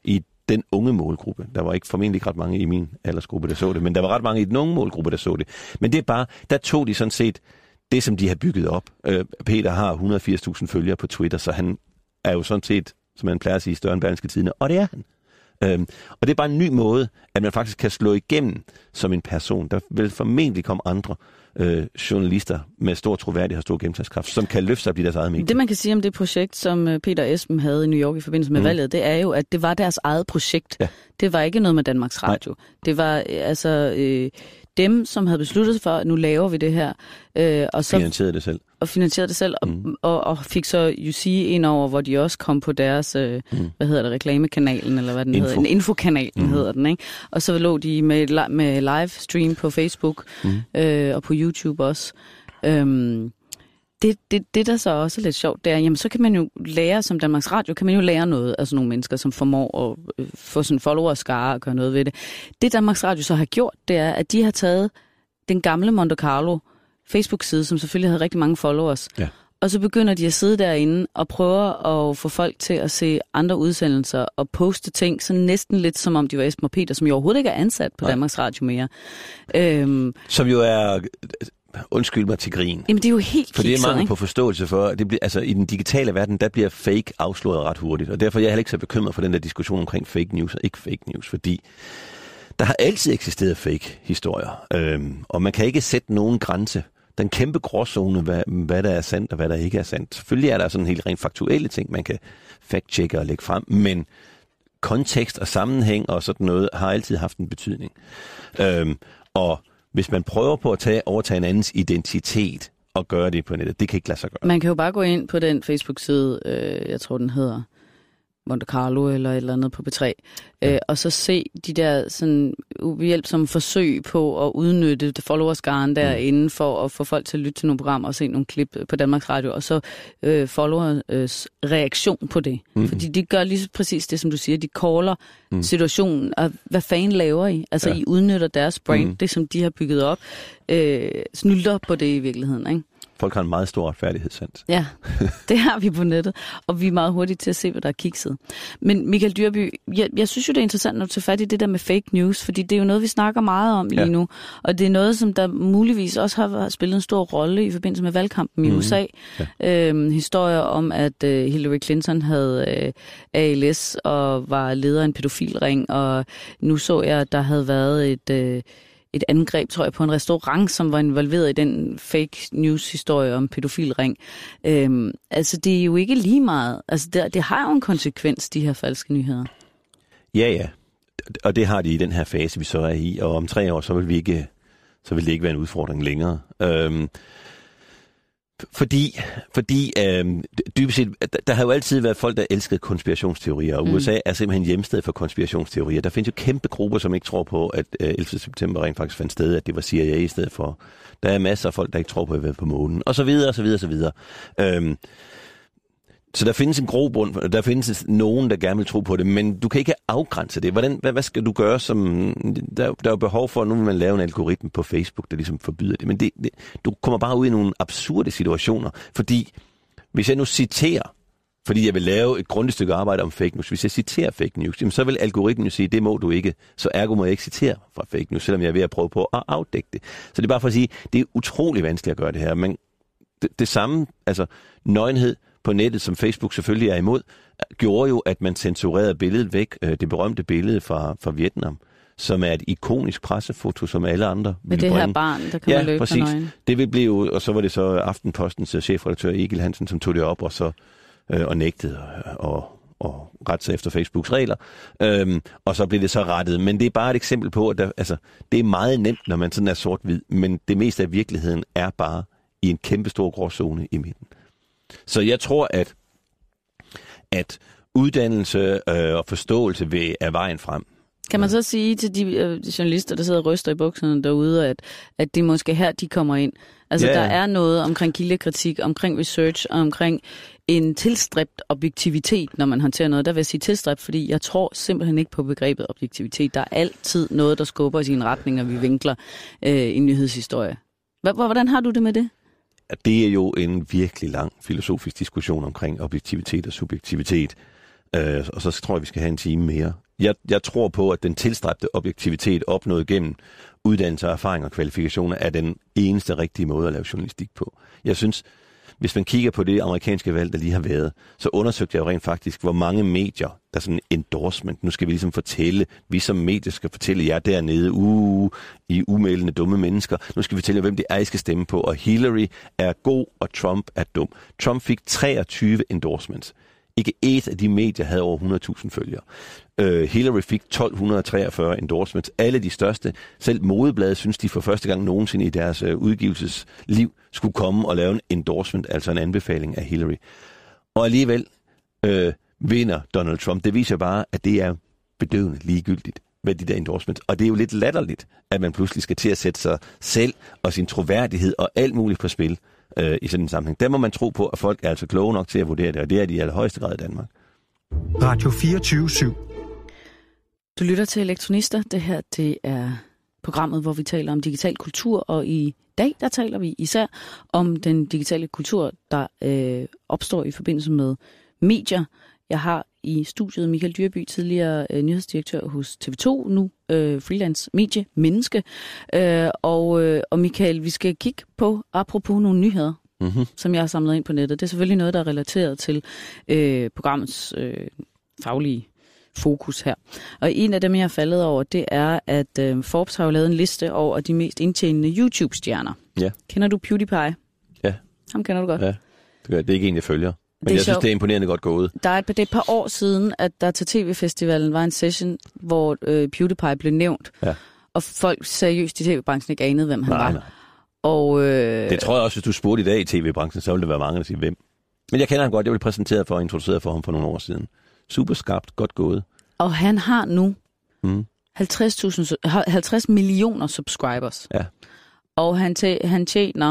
den unge målgruppe. Der var formentlig ikke ret mange i min aldersgruppe, der så det, men der var ret mange i den unge målgruppe, der så det. Men det er bare, der tog de sådan set det, som de har bygget op. Peter har 180.000 følgere på Twitter, så han er jo sådan set, som man plejer at sige, større end Berlingske Tidende, og det er han. Og det er bare en ny måde, at man faktisk kan slå igennem som en person. Der vil formentlig komme andre journalister med stor troværdighed og stor gennemslagskraft, som kan løfte sig og blive deres eget medie. Det man kan sige om det projekt, som Peter Esben havde i New York i forbindelse med valget, det er jo, at det var deres eget projekt. Ja. Det var ikke noget med Danmarks Radio. Nej. Det var dem, som havde besluttet for, at nu laver vi det her. Og så finansierede det selv. Og fik så UC ind over, hvor de også kom på deres, reklamekanalen, eller hvad den hedder, infokanalen hedder den, ikke? Og så lå de med livestream på Facebook og på YouTube også. Det der så også er lidt sjovt, det er, jamen så kan man jo lære, som Danmarks Radio, kan man jo lære noget af sådan nogle mennesker, som formår at få sådan followerskare og gøre noget ved det. Det Danmarks Radio så har gjort, det er, at de har taget den gamle Monte Carlo Facebook-side, som selvfølgelig havde rigtig mange followers, og så begynder de at sidde derinde og prøve at få folk til at se andre udsendelser og poste ting, så næsten lidt som om de var Esben og Peter, som jo overhovedet ikke er ansat på Danmarks Radio mere. Som jo er... Undskyld mig til grin. Jamen det er jo helt for det er mangel på forståelse for, det bliver, altså i den digitale verden, der bliver fake afsløret ret hurtigt, og derfor er jeg heller ikke så bekymret for den der diskussion omkring fake news og ikke fake news, fordi der har altid eksisteret fake historier, og man kan ikke sætte nogen grænse. Den kæmpe gråzone, hvad der er sandt og hvad der ikke er sandt. Selvfølgelig er der sådan helt rent faktuelle ting, man kan fact-checke og lægge frem, men kontekst og sammenhæng og sådan noget har altid haft en betydning. Og hvis man prøver på at overtage en andens identitet og gøre det på nettet, det kan ikke lade sig gøre. Man kan jo bare gå ind på den Facebook-side, jeg tror den hedder Monte Carlo eller et eller andet på B3, og så se de der sådan uhjælpsomme forsøg på at udnytte followerskaren derinde for at få folk til at lytte til nogle programmer og se nogle klip på Danmarks Radio, og så followers reaktion på det. Fordi de gør lige præcis det, som du siger. De caller situationen, og hvad fanden laver I? Altså, I udnytter deres brand, det som de har bygget op, snylder på det i virkeligheden, ikke? Folk har en meget stor retfærdighedssans. Ja, det har vi på nettet, og vi er meget hurtige til at se, hvad der er kikset. Men Michael Dyrby, jeg synes jo, det er interessant, når du tager fat i det der med fake news, fordi det er jo noget, vi snakker meget om lige nu, og det er noget, som der muligvis også har spillet en stor rolle i forbindelse med valgkampen i USA. Ja. Historier om, at Hillary Clinton havde ALS og var leder af en pædofilring, og nu så jeg, at der havde været et angreb, tror jeg, på en restaurant, som var involveret i den fake news-historie om pædofilring. Altså, det er jo ikke lige meget. Altså, det har jo en konsekvens, de her falske nyheder. Ja. Og det har de i den her fase, vi så er i. Og om 3 år, så vil det ikke være en udfordring længere. Fordi dybest set, der har jo altid været folk, der elskede konspirationsteorier, og USA er simpelthen hjemsted for konspirationsteorier. Der findes jo kæmpe grupper, som ikke tror på, at 11. september rent faktisk fandt sted, at det var CIA i stedet for. Der er masser af folk, der ikke tror på, at vi er på månen, og så videre, og så videre, og så videre. Så der findes en grobund, der findes nogen, der gerne vil tro på det, men du kan ikke afgrænse det. Hvad skal du gøre, som... Der er jo behov for, at nu vil man lave en algoritme på Facebook, der ligesom forbyder det. Men du kommer bare ud i nogle absurde situationer, fordi hvis jeg nu citerer, fordi jeg vil lave et grundigt stykke arbejde om fake news, hvis jeg citerer fake news, så vil algoritmen jo sige, det må du ikke, så ergo må jeg ikke citere fra fake news, selvom jeg er ved at prøve på at afdække det. Så det er bare for at sige, det er utrolig vanskeligt at gøre det her, men det samme, altså nøgenhed på nettet, som Facebook selvfølgelig er imod, gjorde jo, at man censurerede billedet væk, det berømte billede fra Vietnam, som er et ikonisk pressefoto, som alle andre vil bringe. Med det her barn, der kan man løbe præcis. Nøgen. Det vil blive, og så var det så Aftenpostens chefredaktør Egil Hansen, som tog det op og nægtede og rette sig efter Facebooks regler. Og så blev det så rettet. Men det er bare et eksempel på, at det er meget nemt, når man sådan er sort-hvid, men det meste af virkeligheden er bare i en kæmpe stor gråzone i midten. Så jeg tror, at uddannelse og forståelse er vejen frem. Kan man så sige til de journalister, der sidder og ryster i bukserne derude, at det måske her, de kommer ind? Altså, der er noget omkring kildekritik, omkring research og omkring en tilstræbt objektivitet, når man håndterer noget. Der vil jeg sige tilstræbt, fordi jeg tror simpelthen ikke på begrebet objektivitet. Der er altid noget, der skubber i sin retning, og vi vinkler en nyhedshistorie. Hvordan har du det med det? Det er jo en virkelig lang filosofisk diskussion omkring objektivitet og subjektivitet. Og så tror jeg, vi skal have en time mere. Jeg tror på, at den tilstræbte objektivitet opnået gennem uddannelse, erfaring og kvalifikationer er den eneste rigtige måde at lave journalistik på. Jeg synes, hvis man kigger på det amerikanske valg, der lige har været, så undersøgte jeg jo rent faktisk, hvor mange medier, der er sådan en endorsement. Nu skal vi ligesom fortælle, vi som medier skal fortælle jer dernede, I umælende dumme mennesker. Nu skal vi fortælle jer, hvem det er, I skal stemme på. Og Hillary er god, og Trump er dum. Trump fik 23 endorsements. Ikke et af de medier havde over 100.000 følgere. Hillary fik 1243 endorsements. Alle de største. Selv Modebladet synes, de for første gang nogensinde i deres udgivelsesliv skulle komme og lave en endorsement, altså en anbefaling af Hillary. Og alligevel vinder Donald Trump. Det viser bare, at det er bedøvende ligegyldigt med de der endorsements. Og det er jo lidt latterligt, at man pludselig skal til at sætte sig selv og sin troværdighed og alt muligt på spil i sådan en sammenhæng. Der må man tro på, at folk er altså kloge nok til at vurdere det, og det er de i allerhøjeste grad i Danmark. Radio 24/7. Du lytter til Elektronister. Det her, det er programmet, hvor vi taler om digital kultur, og i dag, der taler vi især om den digitale kultur, der opstår i forbindelse med medier. Jeg har i studiet Michael Dyrby, tidligere nyhedsdirektør hos TV2, nu freelance mediemenneske. Og Michael, vi skal kigge på, apropos nogle nyheder, som jeg har samlet ind på nettet. Det er selvfølgelig noget, der er relateret til programmets faglige fokus her. Og en af dem, jeg har faldet over, det er, at Forbes har jo lavet en liste over de mest indtjenende YouTube-stjerner. Ja. Kender du PewDiePie? Ja. Ham kender du godt. Ja, det er ikke en, jeg følger. Men jeg synes, det er imponerende godt gået. Det er et par år siden, at der til TV-festivalen var en session, hvor PewDiePie blev nævnt. Ja. Og folk seriøst i tv-branchen ikke anede, hvem han var. Nej. Og, det tror jeg også, hvis du spurgte i dag i tv-branchen, så ville det være mange, der sige hvem. Men jeg kender ham godt. Jeg blev præsenteret for og introduceret for ham for nogle år siden. Super skarpt, godt gået. Og han har nu 50 millioner subscribers. Ja. Og han tjener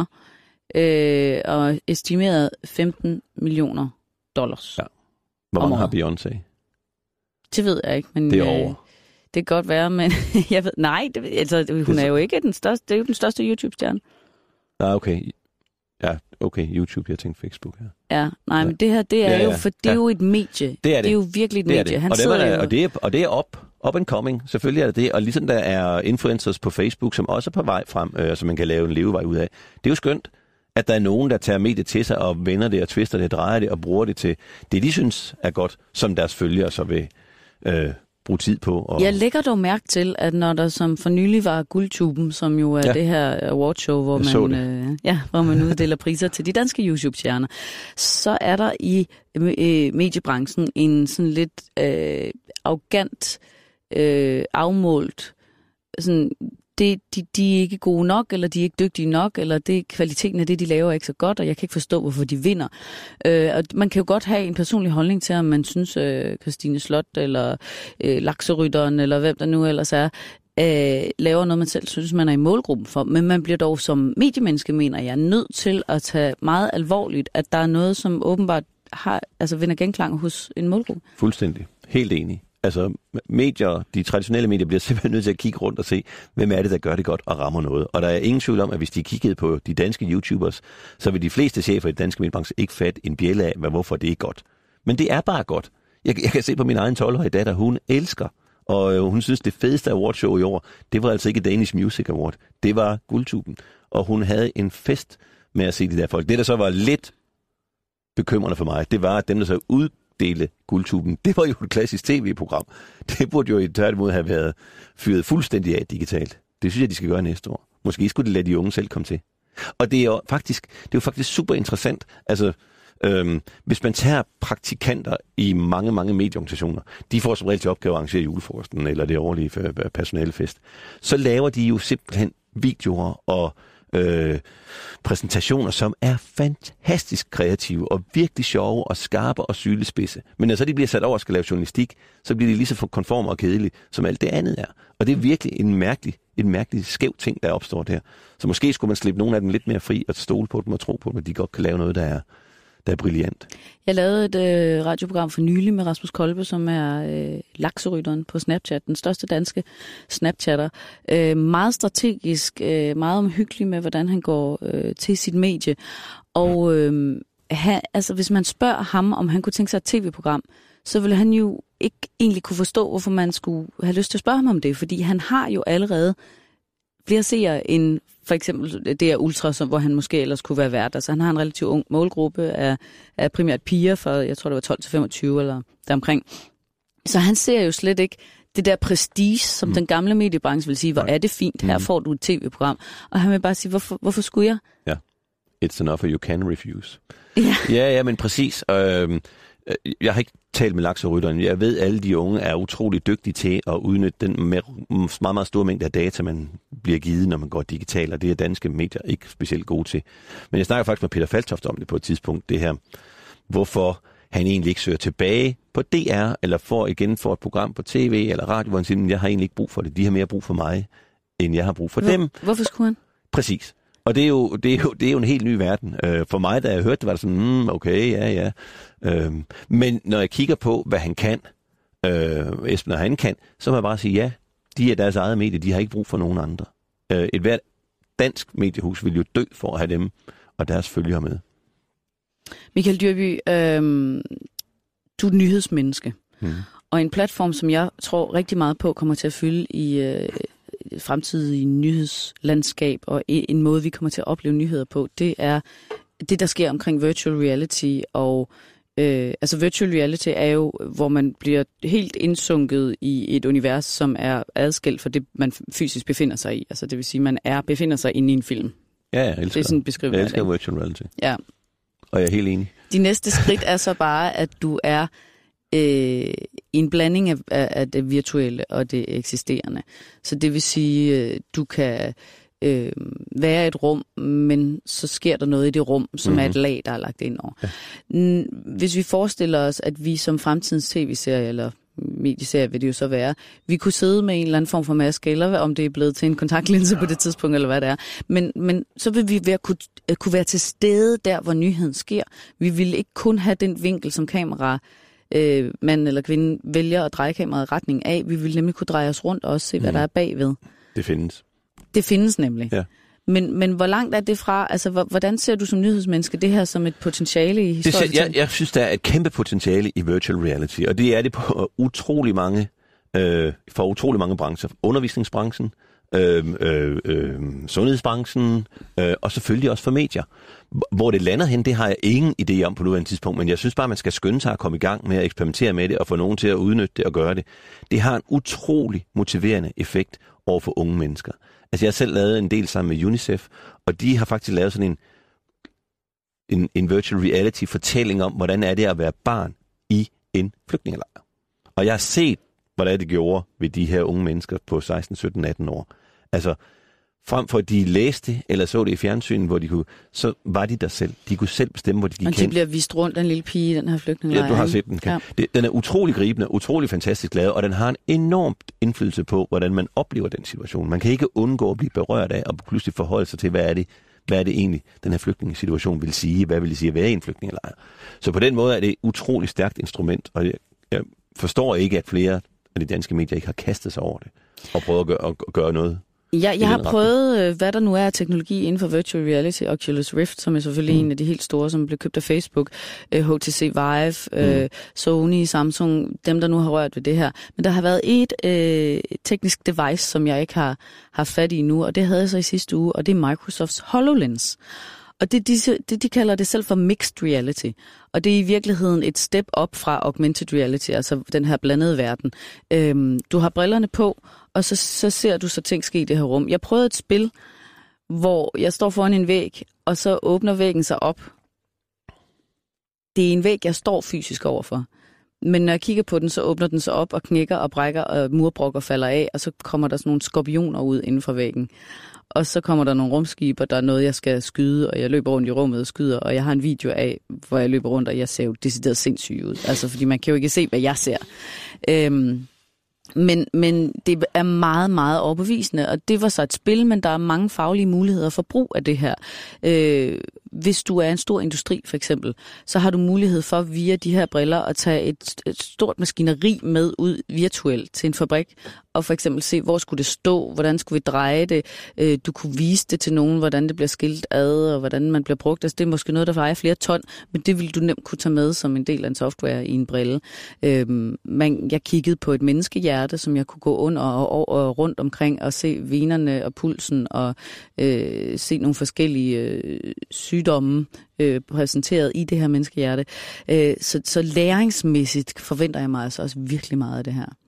og estimeret $15 million. Ja. Hvor mange har Beyoncé? Det ved jeg ikke, men det er over. Det kan godt være, men jeg ved, nej, hun er jo ikke den største. Det er jo den største YouTube-stjerne. Nej, okay. Ja, okay, YouTube, jeg tænkte Facebook her. Ja, nej, men det her, det er jo, for det er jo et medie. Det er jo virkelig et medie. Han og det er up and coming, selvfølgelig er det. Og ligesom der er influencers på Facebook, som også er på vej frem, som man kan lave en levevej ud af. Det er jo skønt, at der er nogen, der tager mediet til sig og vender det og twister det, drejer det og bruger det til det, de synes er godt, som deres følgere så vil bruge tid på. Og jeg lægger dog mærke til, at når der som for nylig var Guldtuben, som jo er det her awardshow, hvor man uddeler priser til de danske YouTube-stjerner, så er der i mediebranchen en sådan lidt arrogant, afmålt, sådan, de er ikke gode nok, eller de er ikke dygtige nok, eller det kvaliteten af det, de laver, er ikke så godt, og jeg kan ikke forstå, hvorfor de vinder. Og man kan jo godt have en personlig holdning til, om man synes, Christine Slot, eller Lakserytteren, eller hvem der nu ellers er, laver noget, man selv synes, man er i målgruppen for. Men man bliver dog som mediemenneske, mener jeg, nødt til at tage meget alvorligt, at der er noget, som åbenbart vinder genklang hos en målgruppe. Fuldstændig. Helt enig. Altså medier, de traditionelle medier, bliver simpelthen nødt til at kigge rundt og se, hvem er det, der gør det godt og rammer noget. Og der er ingen tvivl om, at hvis de kiggede på de danske YouTubers, så vil de fleste chefer i den danske mediebranche ikke fatte en bjælle af, hvorfor det er godt. Men det er bare godt. Jeg kan se på min egen 12-årige datter, hun elsker, og hun synes, det fedeste awardshow i år, det var altså ikke Danish Music Award, det var Guldtuben. Og hun havde en fest med at se de der folk. Det, der så var lidt bekymrende for mig, det var, at dem, der så uddele Guldtuben, det var jo et klassisk tv-program. Det burde jo i tværtimod have været fyret fuldstændig af digitalt. Det synes jeg, de skal gøre næste år. Måske skulle de lade de unge selv komme til. Og det er jo faktisk super interessant. Altså, hvis man tager praktikanter i mange medieorganisationer, de får som regel til opgave at arrangere julefrokosten eller det årlige personalefest, så laver de jo simpelthen videoer og præsentationer, som er fantastisk kreative og virkelig sjove og skarpe og sylespidse. Men når så de bliver sat over og skal lave journalistik, så bliver de lige så konforme og kedelige, som alt det andet er. Og det er virkelig en mærkelig skæv ting, der opstår der. Så måske skulle man slippe nogle af dem lidt mere fri og stole på dem og tro på dem, at de godt kan lave noget, der er brilliant. Jeg lavede et radioprogram for nylig med Rasmus Kolbe, som er lakserytteren på Snapchat, den største danske Snapchatter. Meget strategisk, meget omhyggelig med, hvordan han går til sit medie. Og hvis man spørger ham, om han kunne tænke sig et tv-program, så ville han jo ikke egentlig kunne forstå, hvorfor man skulle have lyst til at spørge ham om det, fordi han har jo allerede flere seere end for eksempel det er Ultra, hvor han måske ellers kunne være vært. Altså han har en relativt ung målgruppe af primært piger fra, jeg tror det var 12 til 25 eller deromkring. Så han ser jo slet ikke det der prestige, som den gamle mediebranche vil sige, hvor er det fint, her får du et tv-program. Og han vil bare sige, hvorfor skulle jeg? Ja, it's an offer you can refuse. Ja, ja, men præcis. Jeg har ikke talt med lakserytteren. Jeg ved, at alle de unge er utrolig dygtige til at udnytte den meget, meget store mængde af data, man bliver givet, når man går digital, og det er danske medier ikke specielt gode til. Men jeg snakker faktisk med Peter Faltoft om det på et tidspunkt, det her, hvorfor han egentlig ikke søger tilbage på DR, eller får et program på tv eller radio, hvor han siger, jeg har egentlig ikke brug for det. De har mere brug for mig, end jeg har brug for dem. Hvorfor skulle han? Præcis. Og det er jo en helt ny verden. For mig, da jeg hørte det, var det sådan, okay, ja. Men når jeg kigger på, hvad han kan, Esben og han kan, så må jeg bare sige, ja, de er deres eget medie, de har ikke brug for nogen andre. Et hvert dansk mediehus vil jo dø for at have dem og deres følgere med. Michael Dyrby, du er et nyhedsmenneske, og en platform, som jeg tror rigtig meget på, kommer til at fylde i fremtidige nyhedslandskab, og en måde, vi kommer til at opleve nyheder på, det er det, der sker omkring virtual reality. Og altså virtual reality er jo, hvor man bliver helt indsunket i et univers, som er adskilt fra det, man fysisk befinder sig i. Altså det vil sige, man befinder sig inde i en film. Ja, jeg elsker det. Er sådan beskrivet. Jeg elsker virtual reality. Ja. Og jeg er helt enig. De næste skridt er så bare, at du er en blanding af det virtuelle og det eksisterende. Så det vil sige, du kan være i et rum, men så sker der noget i det rum, som er et lag, der er lagt ind over. Ja. Hvis vi forestiller os, at vi som fremtidens tv-serie, eller medieserie vil det jo så være, vi kunne sidde med en eller anden form for maske, eller om det er blevet til en kontaktlinse på det tidspunkt, eller hvad det er. Men så vil vi kunne være til stede der, hvor nyheden sker. Vi vil ikke kun have den vinkel, som kamera mand eller kvinde vælger at dreje kameraet i retning af. Vi vil nemlig kunne dreje os rundt og også se, hvad der er bagved. Det findes. Det findes nemlig. Ja. Men hvor langt er det fra? Altså, hvordan ser du som nyhedsmenneske det her som et potentiale i historien? Jeg synes, der er et kæmpe potentiale i virtual reality, og det er det på utrolig mange brancher. Undervisningsbranchen, sundhedsbranchen, og selvfølgelig også for medier. Hvor det lander hen, det har jeg ingen idé om på nuværende tidspunkt, men jeg synes bare, man skal skynde sig at komme i gang med at eksperimentere med det, og få nogen til at udnytte det og gøre det. Det har en utrolig motiverende effekt over for unge mennesker. Altså jeg har selv lavet en del sammen med UNICEF, og de har faktisk lavet sådan en virtual reality fortælling om, hvordan er det at være barn i en flygtningelejr. Og jeg har set, hvordan det gjorde ved de her unge mennesker på 16, 17, 18 år. Altså frem for at de læste eller så det i fjernsynet, hvor de kunne, så var de der selv. De kunne selv bestemme, hvor de gik hen. Og de bliver vist rundt, den lille pige i den her flygtningelejr. Ja, du har set den. Ja. Den er utrolig gribende, utrolig fantastisk lavet, og den har en enormt indflydelse på, hvordan man oplever den situation. Man kan ikke undgå at blive berørt af, og pludselig forholde sig til, hvad er det egentlig, den her flygtningesituation vil sige. Hvad vil det sige at være i en flygtningelejr? Så på den måde er det et utrolig stærkt instrument, og jeg forstår ikke, at flere af de danske medier ikke har kastet sig over det, og prøvet at gøre noget. Jeg har prøvet, hvad der nu er af teknologi inden for virtual reality, Oculus Rift, som er selvfølgelig en af de helt store, som blev købt af Facebook, HTC Vive, Sony, Samsung, dem der nu har rørt ved det her. Men der har været et teknisk device, som jeg ikke har fat i nu, og det havde jeg så i sidste uge, og det er Microsofts HoloLens. Og de kalder det selv for mixed reality. Og det er i virkeligheden et step op fra augmented reality, altså den her blandede verden. Du har brillerne på, og så ser du så ting ske i det her rum. Jeg prøvede et spil, hvor jeg står foran en væg, og så åbner væggen sig op. Det er en væg, jeg står fysisk overfor. Men når jeg kigger på den, så åbner den sig op og knækker og brækker, og murbrokker falder af, og så kommer der sådan nogle skorpioner ud inden for væggen. Og så kommer der nogle rumskibe, og der er noget, jeg skal skyde, og jeg løber rundt i rummet og skyder, og jeg har en video af, hvor jeg løber rundt, og jeg ser jo decideret sindssyg ud. Altså, fordi man kan jo ikke se, hvad jeg ser. Men det er meget, meget overbevisende, og det var så et spil, men der er mange faglige muligheder for brug af det her. Hvis du er en stor industri, for eksempel, så har du mulighed for via de her briller at tage et stort maskineri med ud virtuelt til en fabrik, og for eksempel se, hvor skulle det stå, hvordan skulle vi dreje det, du kunne vise det til nogen, hvordan det bliver skilt ad, og hvordan man bliver brugt. Altså, det er måske noget, der vejer flere ton, men det vil du nemt kunne tage med som en del af en software i en brille. Jeg kiggede på et menneskehjerte, som jeg kunne gå under og rundt omkring og se venerne og pulsen og se nogle forskellige sygdomme præsenteret i det her menneskehjerte. Så læringsmæssigt forventer jeg mig altså også virkelig meget af det her.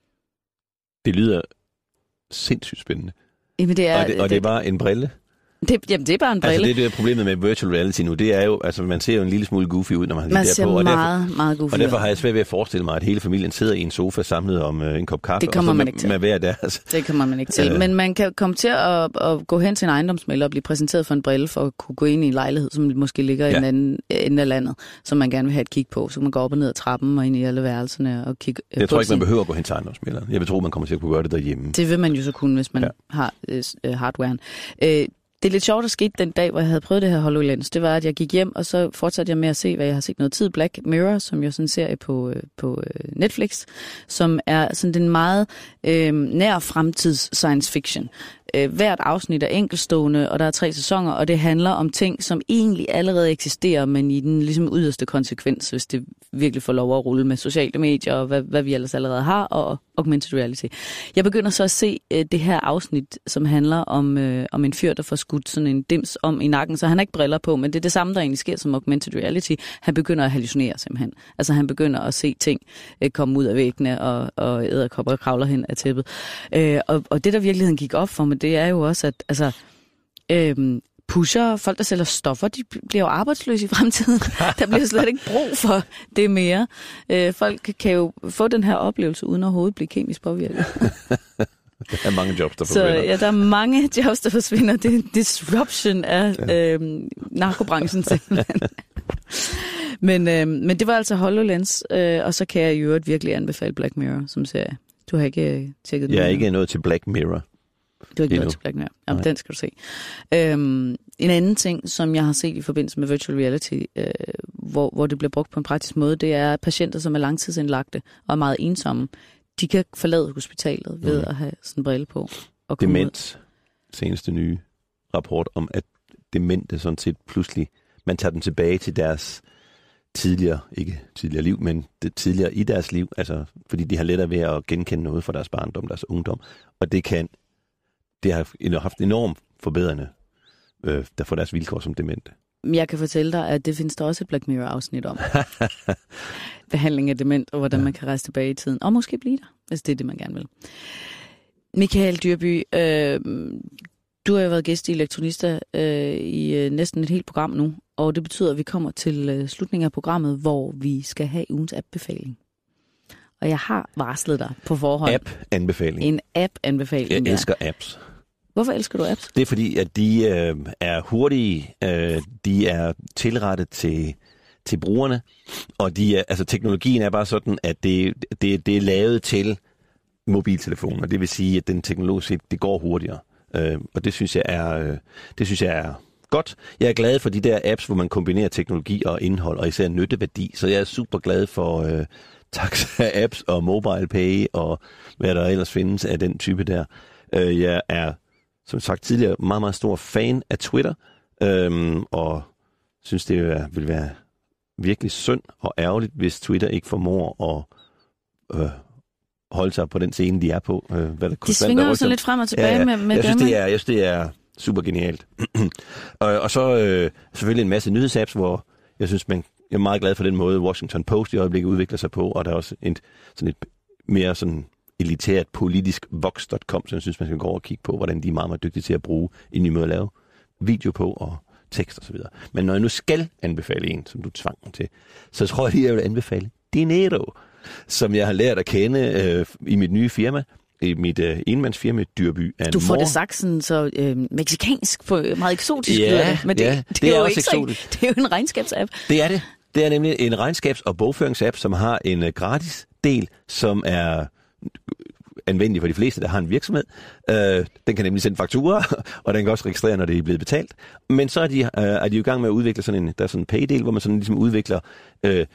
Det lyder sindssygt spændende. Jamen, det er, og det er bare en brille? Det er bare en brille. Altså det er problemet med virtual reality nu, det er jo, altså man ser jo en lille smule goofy ud, når man har det der på. Man ser meget goofy ud. Og derfor har jeg svært ved at forestille mig, at hele familien sidder i en sofa samlet om en kop kaffe. Det kommer man ikke til. Med hver deres. Det kommer man ikke til. Men man kan komme til at gå hen til en ejendomsmægler og blive præsenteret for en brille, for at kunne gå ind i en lejlighed, som måske ligger i en anden ende af landet, som man gerne vil have et kig på. Så kan man gå op og ned ad trappen og ind i alle værelserne og kigge på. Jeg tror ikke, man behøver at gå hen til ejendomsmægleren. Jeg vil tro, man kommer til at kunne gøre det derhjemme. Det vil man jo så kunne, hvis man har hardwaren. Det er lidt sjovt, der skete den dag, hvor jeg havde prøvet det her HoloLens. Det var, at jeg gik hjem, og så fortsatte jeg med at se, hvad jeg har set noget tid. Black Mirror, som jo sådan en serie på Netflix, som er sådan den meget nær fremtids science fiction. Hvert afsnit er enkeltstående, og der er 3 sæsoner, og det handler om ting, som egentlig allerede eksisterer, men i den ligesom yderste konsekvens, hvis det virkelig får lov at rulle med sociale medier, og hvad vi ellers allerede har, og augmented reality. Jeg begynder så at se det her afsnit, som handler om en fyr, der får skudt sådan en dims om i nakken, så han har ikke briller på, men det er det samme, der egentlig sker som augmented reality. Han begynder at hallucinere simpelthen. Altså han begynder at se ting komme ud af væggene, og edderkopper kravler hen af tæppet. Og det, der virkeligheden gik op for mig, det er jo også, at altså, pusher, folk, der sælger stoffer, de bliver jo arbejdsløse i fremtiden. Der bliver slet ikke brug for det mere. Folk kan jo få den her oplevelse, uden overhovedet blive kemisk påvirket. Der er mange jobs, der forsvinder. Så ja, der er mange jobs, der forsvinder. Det er en disruption af narkobranchen simpelthen. Men det var altså HoloLens, og så kan jeg i øvrigt virkelig anbefale Black Mirror som serie. Du har ikke tjekket den? Jeg er ikke nået til Black Mirror. Du har ikke nået til Black Mirror. Jamen, den skal du se. En anden ting, som jeg har set i forbindelse med virtual reality, hvor det bliver brugt på en praktisk måde, det er patienter, som er langtidsindlagte og er meget ensomme. De kan forlade hospitalet ved at have sådan en brille på. Og Demens, seneste nye rapport om, at demente sådan set pludselig, man tager dem tilbage til deres ikke tidligere liv, men det tidligere i deres liv, altså fordi de har lettere ved at genkende noget fra deres barndom, deres ungdom, og det har haft enormt forbedrende der får deres vilkår som demente. Jeg kan fortælle dig, at det findes der også et Black Mirror-afsnit om. Behandling af dement, og hvordan man kan rejse tilbage i tiden. Og måske blive der, hvis det er det, man gerne vil. Michael Dyrby, du har jo været gæst i Elektronista i næsten et helt program nu, og det betyder, at vi kommer til slutningen af programmet, hvor vi skal have ugens app-befaling. Og jeg har varslet dig på forhånd. App-anbefaling. En app-anbefaling. Jeg elsker apps. Hvorfor elsker du apps? Det er fordi, at de er hurtige, de er tilrettet til brugerne, og teknologien er bare sådan, at det er lavet til mobiltelefoner. Det vil sige, at den teknologisk det går hurtigere. Og det synes jeg er godt. Jeg er glad for de der apps, hvor man kombinerer teknologi og indhold, og især nytteværdi. Så jeg er super glad for taxa-apps og mobile pay og hvad der ellers findes af den type der. Jeg er, som sagt tidligere, meget, meget stor fan af Twitter, og synes, det vil være virkelig synd og ærgerligt, hvis Twitter ikke formår at holde sig på den scene, de er på. De svinger jo så lidt frem og tilbage med jeg synes, det er super genialt. Og så selvfølgelig en masse nyhedsapps, hvor jeg synes, jeg er meget glad for den måde, Washington Post i øjeblikket udvikler sig på, og der er også sådan et mere sådan elitært politisk vox.com, så jeg synes, man skal gå over og kigge på, hvordan de er meget, meget dygtige til at bruge en ny måde at lave video på og tekst og så videre. Men når jeg nu skal anbefale en, som du tvang mig til, så tror jeg lige, jeg vil anbefale Dinero, som jeg har lært at kende i mit nye firma, i mit enmandsfirma Dyrby. Du får det sagt sådan så mexikansk, meget eksotisk. Men det er jo også eksotisk. Det er jo en regnskabsapp. Det er det. Det er nemlig en regnskabs- og bogføringsapp, som har en gratis del, som er anvendelig for de fleste, der har en virksomhed. Den kan nemlig sende fakturer, og den kan også registrere, når det er blevet betalt. Men så er de jo i gang med at udvikle sådan en paydel, hvor man sådan ligesom udvikler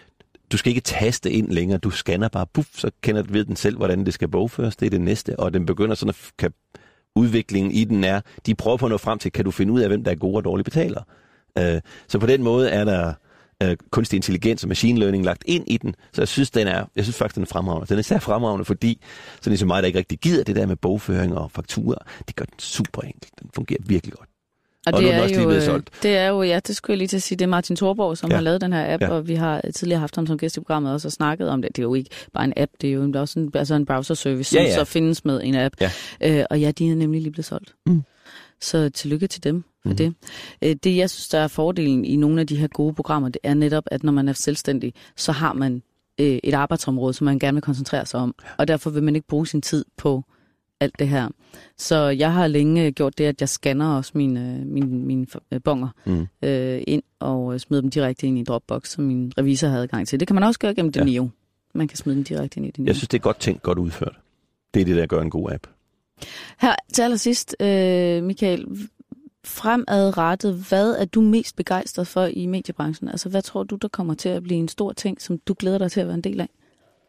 du skal ikke taste ind længere. Du scanner bare, så ved den selv, hvordan det skal bogføres. Det er det næste. Og den begynder sådan at udviklingen i den er, de prøver på at nå frem til, kan du finde ud af, hvem der er gode og dårlige betaler. Så på den måde er der kunstig intelligens og machine learning lagt ind i den. Så jeg synes faktisk, den er fremragende. Den er især fremragende, fordi sådan ligesom mig, der ikke rigtig gider det der med bogføring og fakturer, det gør den super enkelt. Den fungerer virkelig godt. Og det er jo, det skulle jeg lige til at sige, det er Martin Thorborg, som har lavet den her app, og vi har tidligere haft ham som gæst i programmet også og snakket om det. Det er jo ikke bare en app, det er jo også en browser-service, som så findes med en app. Ja. Og de er nemlig lige blevet solgt. Så tillykke til dem for det. Det, jeg synes, der er fordelen i nogle af de her gode programmer, det er netop, at når man er selvstændig, så har man et arbejdsområde, som man gerne vil koncentrere sig om. Og derfor vil man ikke bruge sin tid på alt det her. Så jeg har længe gjort det, at jeg scanner også mine bonger ind og smider dem direkte ind i Dropbox, som min revisor havde adgang til. Det kan man også gøre gennem Demio. Man kan smide dem direkte ind i Demio. Jeg synes, det er godt tænkt, godt udført. Det er det, der gør en god app. Her til allersidst, Michael, fremadrettet, hvad er du mest begejstret for i mediebranchen? Altså, hvad tror du, der kommer til at blive en stor ting, som du glæder dig til at være en del af?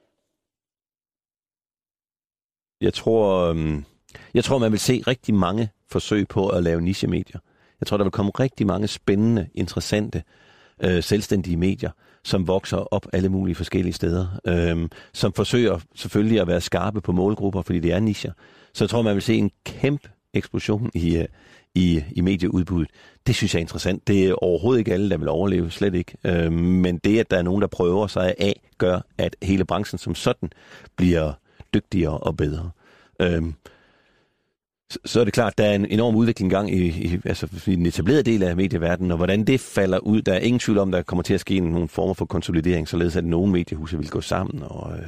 Jeg tror, man vil se rigtig mange forsøg på at lave niche-medier. Jeg tror, der vil komme rigtig mange spændende, interessante, selvstændige medier, som vokser op alle mulige forskellige steder, som forsøger selvfølgelig at være skarpe på målgrupper, fordi det er nicher. Så jeg tror, man vil se en kæmpe eksplosion i medieudbuddet. Det synes jeg er interessant. Det er overhovedet ikke alle, der vil overleve, slet ikke. Men det, at der er nogen, der prøver sig af, gør, at hele branchen som sådan bliver dygtigere og bedre. Så er det klart, at der er en enorm udvikling gang i den etablerede del af medieverdenen, og hvordan det falder ud, der er ingen tvivl om, der kommer til at ske nogle former for konsolidering, således at nogle mediehuse vil gå sammen,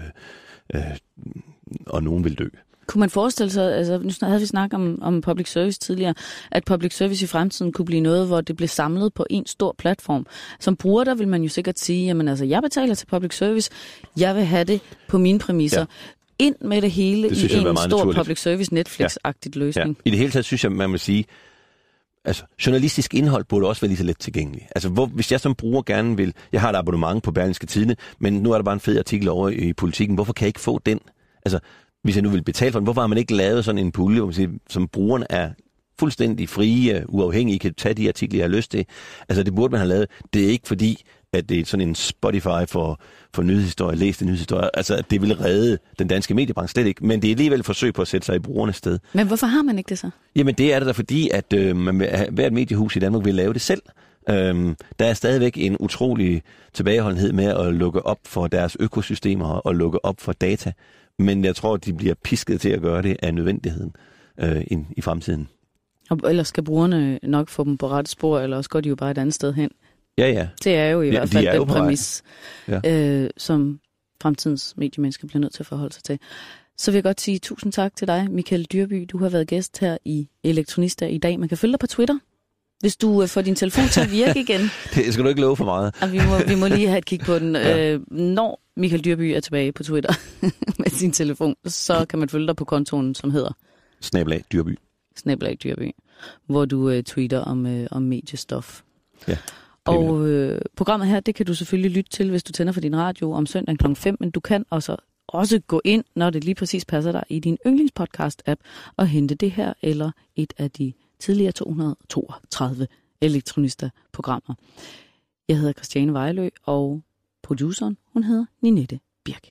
og nogen vil dø. Kunne man forestille sig, altså nu havde vi snakket om public service tidligere, at public service i fremtiden kunne blive noget, hvor det blev samlet på en stor platform. Som bruger der vil man jo sikkert sige, jamen altså, jeg betaler til public service, jeg vil have det på mine præmisser. Ja. Ind med det hele i en stor naturligt. Public service Netflix-agtigt løsning. Ja. I det hele taget synes jeg, man vil sige, altså journalistisk indhold burde også være lige så let tilgængeligt. Altså hvis jeg som bruger gerne vil, jeg har et abonnement på Berlingske Tidende, men nu er der bare en fed artikel over i Politikken, hvorfor kan jeg ikke få den? Altså hvis jeg nu vil betale for den, hvorfor har man ikke lavet sådan en pulje, hvor man siger, som brugeren er fuldstændig frie, uafhængige, kan tage de artikler, jeg har lyst til. Altså det burde man have lavet. Det er ikke fordi, at det er sådan en Spotify for nyhedshistorier, læste nyhedshistorier. Altså, det vil redde den danske mediebranche slet ikke, men det er alligevel et forsøg på at sætte sig i brugernes sted. Men hvorfor har man ikke det så? Jamen, det er det da fordi, at hvert mediehus i Danmark vil lave det selv. Der er stadigvæk en utrolig tilbageholdenhed med at lukke op for deres økosystemer og lukke op for data, men jeg tror, at de bliver pisket til at gøre det af nødvendigheden i fremtiden. Og ellers skal brugerne nok få dem på rette spor, eller også går de jo bare et andet sted hen. Ja. Det er jo i hvert fald den præmis, som fremtidens mediemennesker bliver nødt til at forholde sig til. Så vil jeg godt sige tusind tak til dig, Michael Dyrby. Du har været gæst her i Elektronista i dag. Man kan følge dig på Twitter, hvis du får din telefon til at virke igen. Det skal du ikke love for meget. Og vi må lige have et kig på den. Når Michael Dyrby er tilbage på Twitter med sin telefon, så kan man følge dig på kontoen, som hedder /Dyrby. /Dyrby, hvor du tweeter om mediestof. Ja. Og programmet her, det kan du selvfølgelig lytte til, hvis du tænder for din radio om søndag kl. 5, men du kan også gå ind, når det lige præcis passer dig, i din yndlingspodcast-app og hente det her eller et af de tidligere 232 Elektronista-programmer. Jeg hedder Christiane Vejlø, og produceren, hun hedder Ninette Birk.